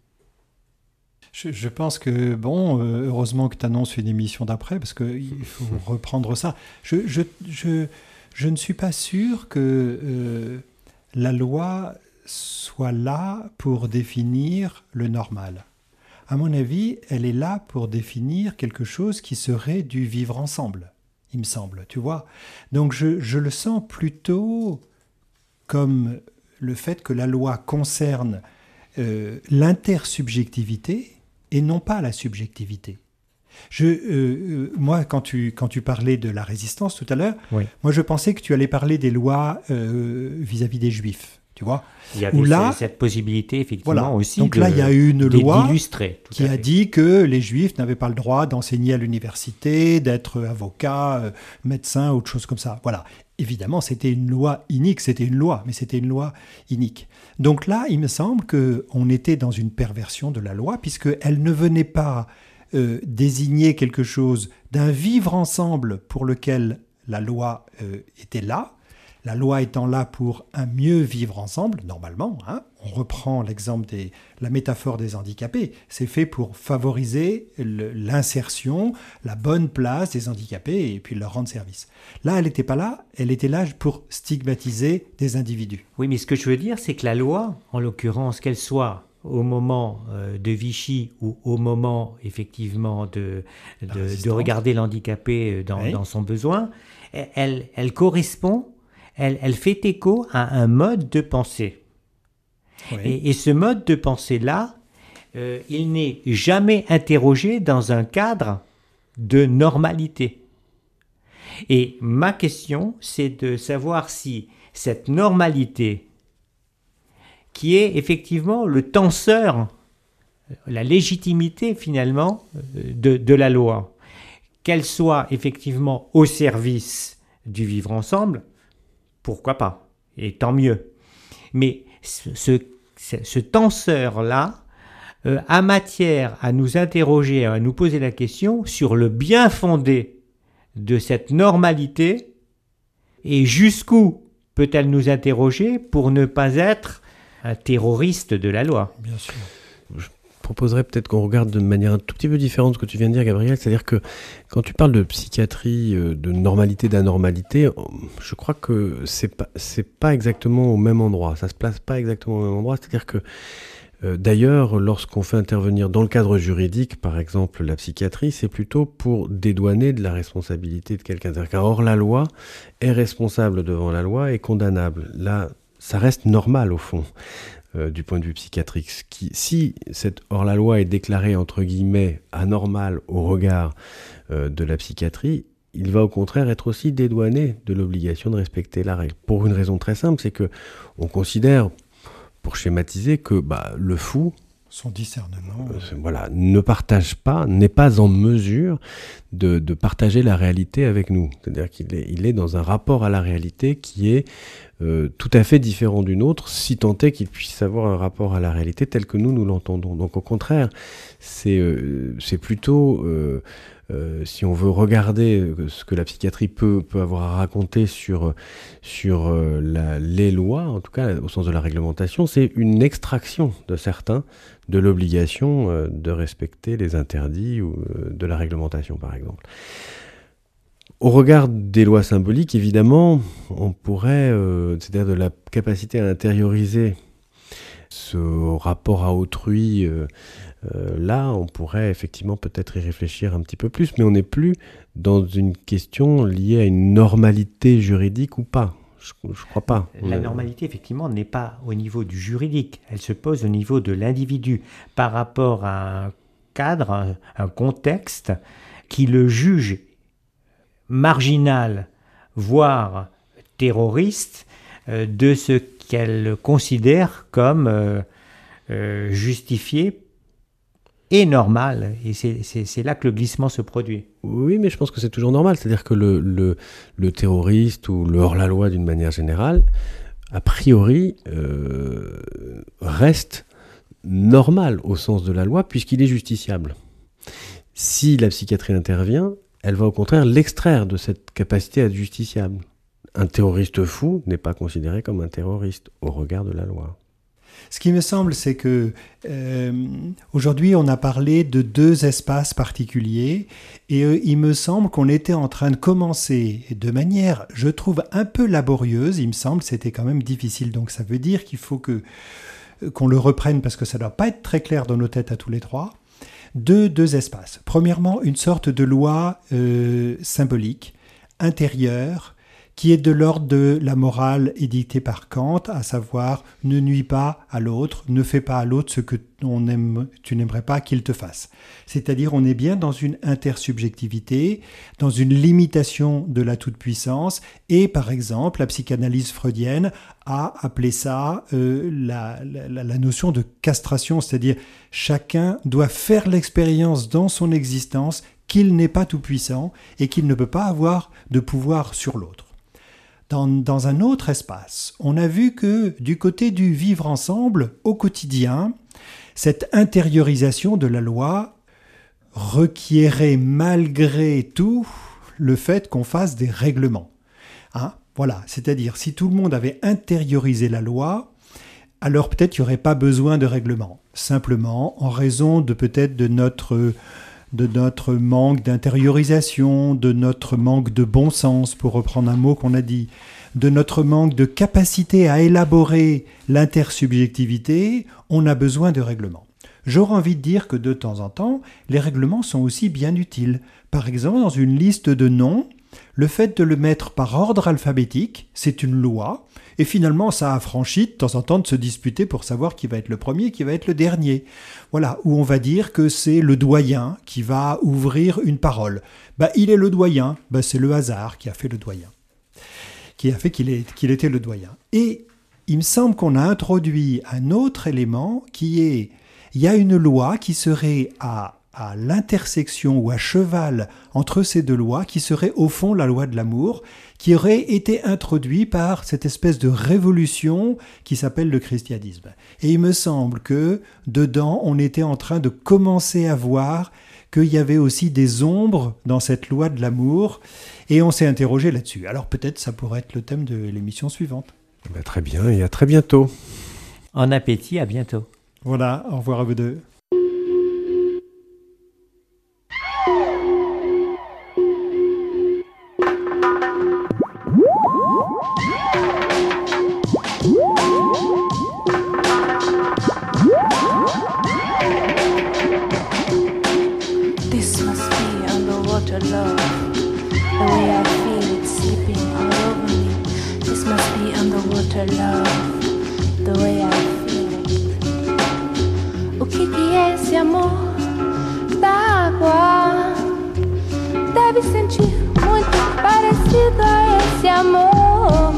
Je, je pense que, bon, euh, heureusement que tu annonces une émission d'après, parce qu'il faut reprendre ça. Je, je, je, je ne suis pas sûr que euh, la loi soit là pour définir le normal. À mon avis, elle est là pour définir quelque chose qui serait du vivre ensemble, il me semble, tu vois. Donc je, je le sens plutôt comme le fait que la loi concerne euh, l'intersubjectivité et non pas la subjectivité. Je, euh, moi, quand tu, quand tu parlais de la résistance tout à l'heure, oui. moi je pensais que tu allais parler des lois euh, vis-à-vis des Juifs, tu vois. Il y avait là, cette possibilité, effectivement, voilà. aussi Donc de, là, il y a eu une loi qui a fait. dit que les Juifs n'avaient pas le droit d'enseigner à l'université, d'être avocat, euh, médecin, autre chose comme ça. Voilà. Évidemment, c'était une loi inique, c'était une loi, mais c'était une loi inique. Donc là, il me semble qu'on était dans une perversion de la loi, puisqu'elle ne venait pas euh, désigner quelque chose d'un vivre ensemble pour lequel la loi euh, était là, la loi étant là pour un mieux vivre ensemble, normalement, hein, on reprend l'exemple de la métaphore des handicapés, c'est fait pour favoriser le, l'insertion, la bonne place des handicapés et puis leur rendre service. Là, elle n'était pas là, elle était là pour stigmatiser des individus. Oui, mais ce que je veux dire, c'est que la loi, en l'occurrence, qu'elle soit au moment euh, de Vichy ou au moment, effectivement, de, de, de regarder l'handicapé dans, oui. dans son besoin, elle, elle correspond... Elle, elle fait écho à un mode de pensée. Oui. Et, et ce mode de pensée-là, euh, il n'est jamais interrogé dans un cadre de normalité. Et ma question, c'est de savoir si cette normalité, qui est effectivement le tenseur, la légitimité finalement de, de la loi, qu'elle soit effectivement au service du vivre ensemble, pourquoi pas, et tant mieux. Mais ce, ce, ce tenseur-là euh, a matière à nous interroger, à nous poser la question sur le bien fondé de cette normalité et jusqu'où peut-elle nous interroger pour ne pas être un terroriste de la loi. Bien sûr. Je proposerais peut-être qu'on regarde de manière un tout petit peu différente ce que tu viens de dire, Gabriel. C'est-à-dire que quand tu parles de psychiatrie, de normalité, d'anormalité, je crois que c'est pas, c'est pas exactement au même endroit. Ça se place pas exactement au même endroit. C'est-à-dire que Euh, d'ailleurs, lorsqu'on fait intervenir dans le cadre juridique, par exemple la psychiatrie, c'est plutôt pour dédouaner de la responsabilité de quelqu'un. C'est-à-dire qu'un hors-la-loi est responsable devant la loi et condamnable. Là, ça reste normal au fond, euh, du point de vue psychiatrique. Ce qui, si cette hors-la-loi est déclarée entre guillemets anormale au regard euh, de la psychiatrie, il va au contraire être aussi dédouané de l'obligation de respecter la règle. Pour une raison très simple, c'est que on considère, pour schématiser, que bah, le fou, son discernement, euh, voilà, ne partage pas, n'est pas en mesure de, de partager la réalité avec nous. C'est-à-dire qu'il est, il est dans un rapport à la réalité qui est euh, tout à fait différent d'une autre, si tant est qu'il puisse avoir un rapport à la réalité tel que nous, nous l'entendons. Donc au contraire, c'est, euh, c'est plutôt... Euh, Euh, si on veut regarder ce que la psychiatrie peut, peut avoir à raconter sur, sur euh, la, les lois, en tout cas au sens de la réglementation, c'est une extraction de certains de l'obligation euh, de respecter les interdits ou euh, de la réglementation, par exemple. Au regard des lois symboliques, évidemment, on pourrait, euh, c'est-à-dire de la capacité à intérioriser ce rapport à autrui, euh, euh, là, on pourrait effectivement peut-être y réfléchir un petit peu plus, mais on n'est plus dans une question liée à une normalité juridique ou pas. Je ne crois pas. La normalité, effectivement, n'est pas au niveau du juridique. Elle se pose au niveau de l'individu par rapport à un cadre, un, un contexte qui le juge marginal, voire terroriste, euh, de ce qu'elle considère comme euh, euh, justifié et normal. Et c'est, c'est, c'est là que le glissement se produit. Oui, mais je pense que c'est toujours normal. C'est-à-dire que le, le, le terroriste ou le hors-la-loi, d'une manière générale, a priori, euh, reste normal au sens de la loi, puisqu'il est justiciable. Si la psychiatrie intervient, elle va au contraire l'extraire de cette capacité à être justiciable. Un terroriste fou n'est pas considéré comme un terroriste au regard de la loi. Ce qui me semble, c'est que euh, aujourd'hui, on a parlé de deux espaces particuliers et euh, il me semble qu'on était en train de commencer de manière, je trouve, un peu laborieuse. Il me semble, c'était quand même difficile. Donc ça veut dire qu'il faut que, qu'on le reprenne parce que ça ne doit pas être très clair dans nos têtes à tous les trois. Deux, deux espaces. Premièrement, une sorte de loi euh, symbolique, intérieure, qui est de l'ordre de la morale édictée par Kant, à savoir « ne nuis pas à l'autre, ne fais pas à l'autre ce que on aime, tu n'aimerais pas qu'il te fasse ». C'est-à-dire on est bien dans une intersubjectivité, dans une limitation de la toute-puissance, et par exemple la psychanalyse freudienne a appelé ça euh, la, la, la notion de castration, c'est-à-dire chacun doit faire l'expérience dans son existence qu'il n'est pas tout-puissant et qu'il ne peut pas avoir de pouvoir sur l'autre. Dans, dans un autre espace, on a vu que du côté du vivre ensemble, au quotidien, cette intériorisation de la loi requiert malgré tout le fait qu'on fasse des règlements. Hein, voilà, c'est-à-dire si tout le monde avait intériorisé la loi, alors peut-être il n'y aurait pas besoin de règlement. Simplement, en raison de peut-être de notre... de notre manque d'intériorisation, de notre manque de bon sens, pour reprendre un mot qu'on a dit, de notre manque de capacité à élaborer l'intersubjectivité, on a besoin de règlements. J'aurais envie de dire que de temps en temps, les règlements sont aussi bien utiles. Par exemple, dans une liste de noms, le fait de le mettre par ordre alphabétique, c'est une loi, et finalement ça affranchit de temps en temps de se disputer pour savoir qui va être le premier, qui va être le dernier. Voilà, où on va dire que c'est le doyen qui va ouvrir une parole. Bah, il est le doyen, bah, c'est le hasard qui a fait le doyen, qui a fait qu'il, est, qu'il était le doyen. Et il me semble qu'on a introduit un autre élément qui est, il y a une loi qui serait à à l'intersection ou à cheval entre ces deux lois, qui serait au fond la loi de l'amour, qui aurait été introduite par cette espèce de révolution qui s'appelle le christianisme. Et il me semble que dedans, on était en train de commencer à voir qu'il y avait aussi des ombres dans cette loi de l'amour, et on s'est interrogé là-dessus. Alors peut-être ça pourrait être le thème de l'émission suivante. Ben, très bien, et à très bientôt. En appétit, à bientôt. Voilà, au revoir à vous deux. Woo! underwater love, the way I feel it. O que que é esse amor da água? Deve sentir muito parecido a esse amor.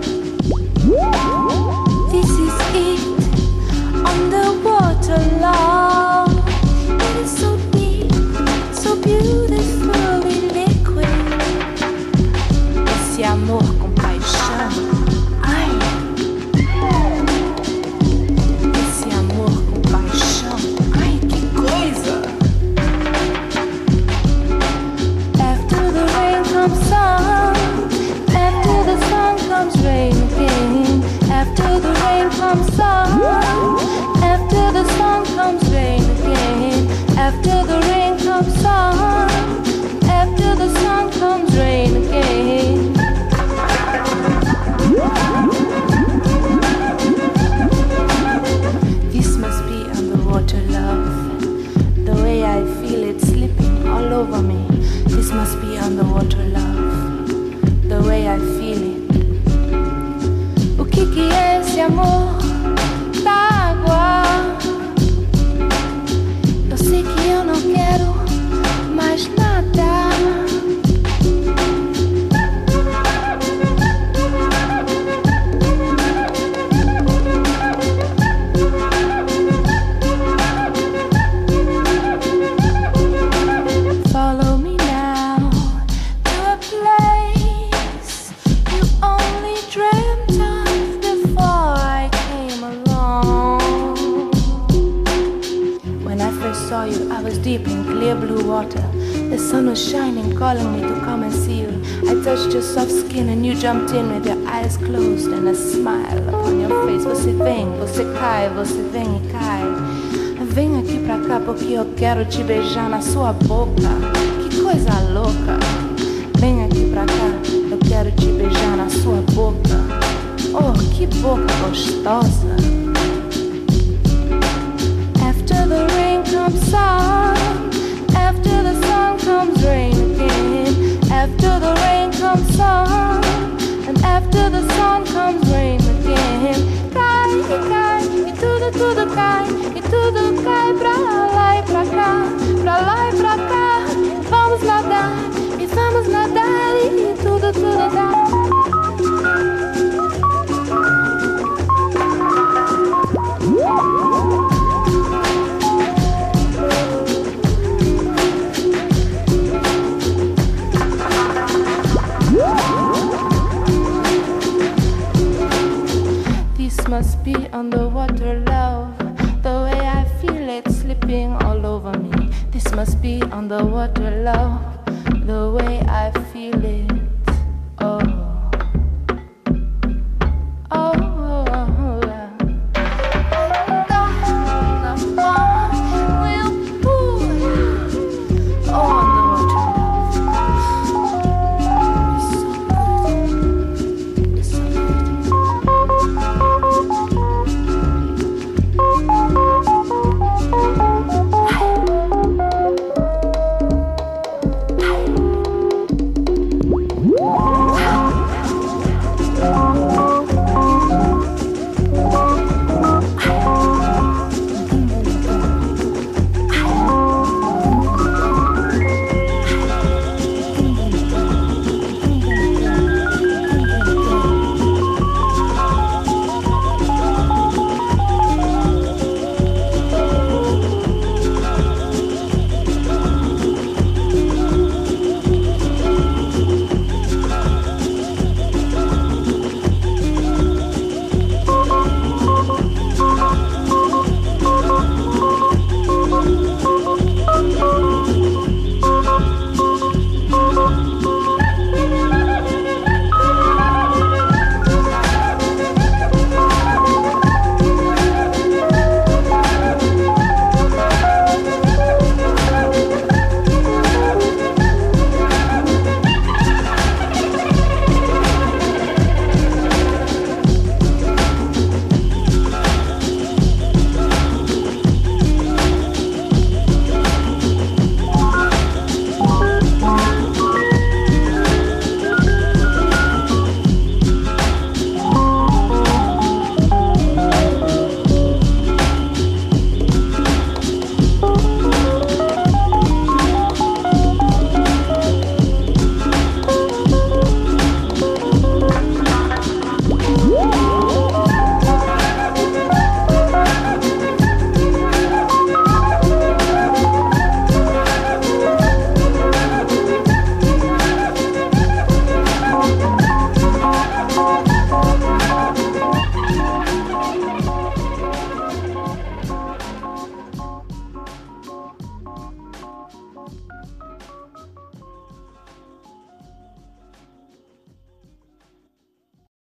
This is it, underwater love. It is so deep, so beautifully liquid. Esse amor com paixão, ai. Esse amor com paixão, ai, que coisa. After the rain comes sun, after the sun comes rain again. After the rain comes sun, after the sun comes rain again. After the rain comes sun, after the sun comes rain again. This must be underwater love, the way I feel it slipping all over me. This must be underwater love, the way I feel it. O que que é esse amor da água? Eu sei que eu não quero mais nada. Follow me now to a place you only dreamt of before I came along. When I first saw you, I was deep in clear blue water. The sun was shining, calling me to come and see you. I touched your soft skin and you jumped in with your eyes closed and a smile upon your face. Você vem, você cai, você vem e cai. Vem aqui pra cá porque eu quero te beijar na sua boca. Que coisa louca. Vem aqui pra cá, eu quero te beijar na sua boca. Oh, que boca gostosa. After the rain comes sun, after the sun comes rain again. After the rain comes sun, and after the sun comes rain again. Cai, cai, e tudo, tudo cai, e tudo cai pra lá e pra cá, pra lá e pra cá. Vamos nadar, e vamos nadar, e tudo, tudo dá. Must be underwater love, the way I feel it slipping all over me. This must be underwater love, the way I feel it. Oh.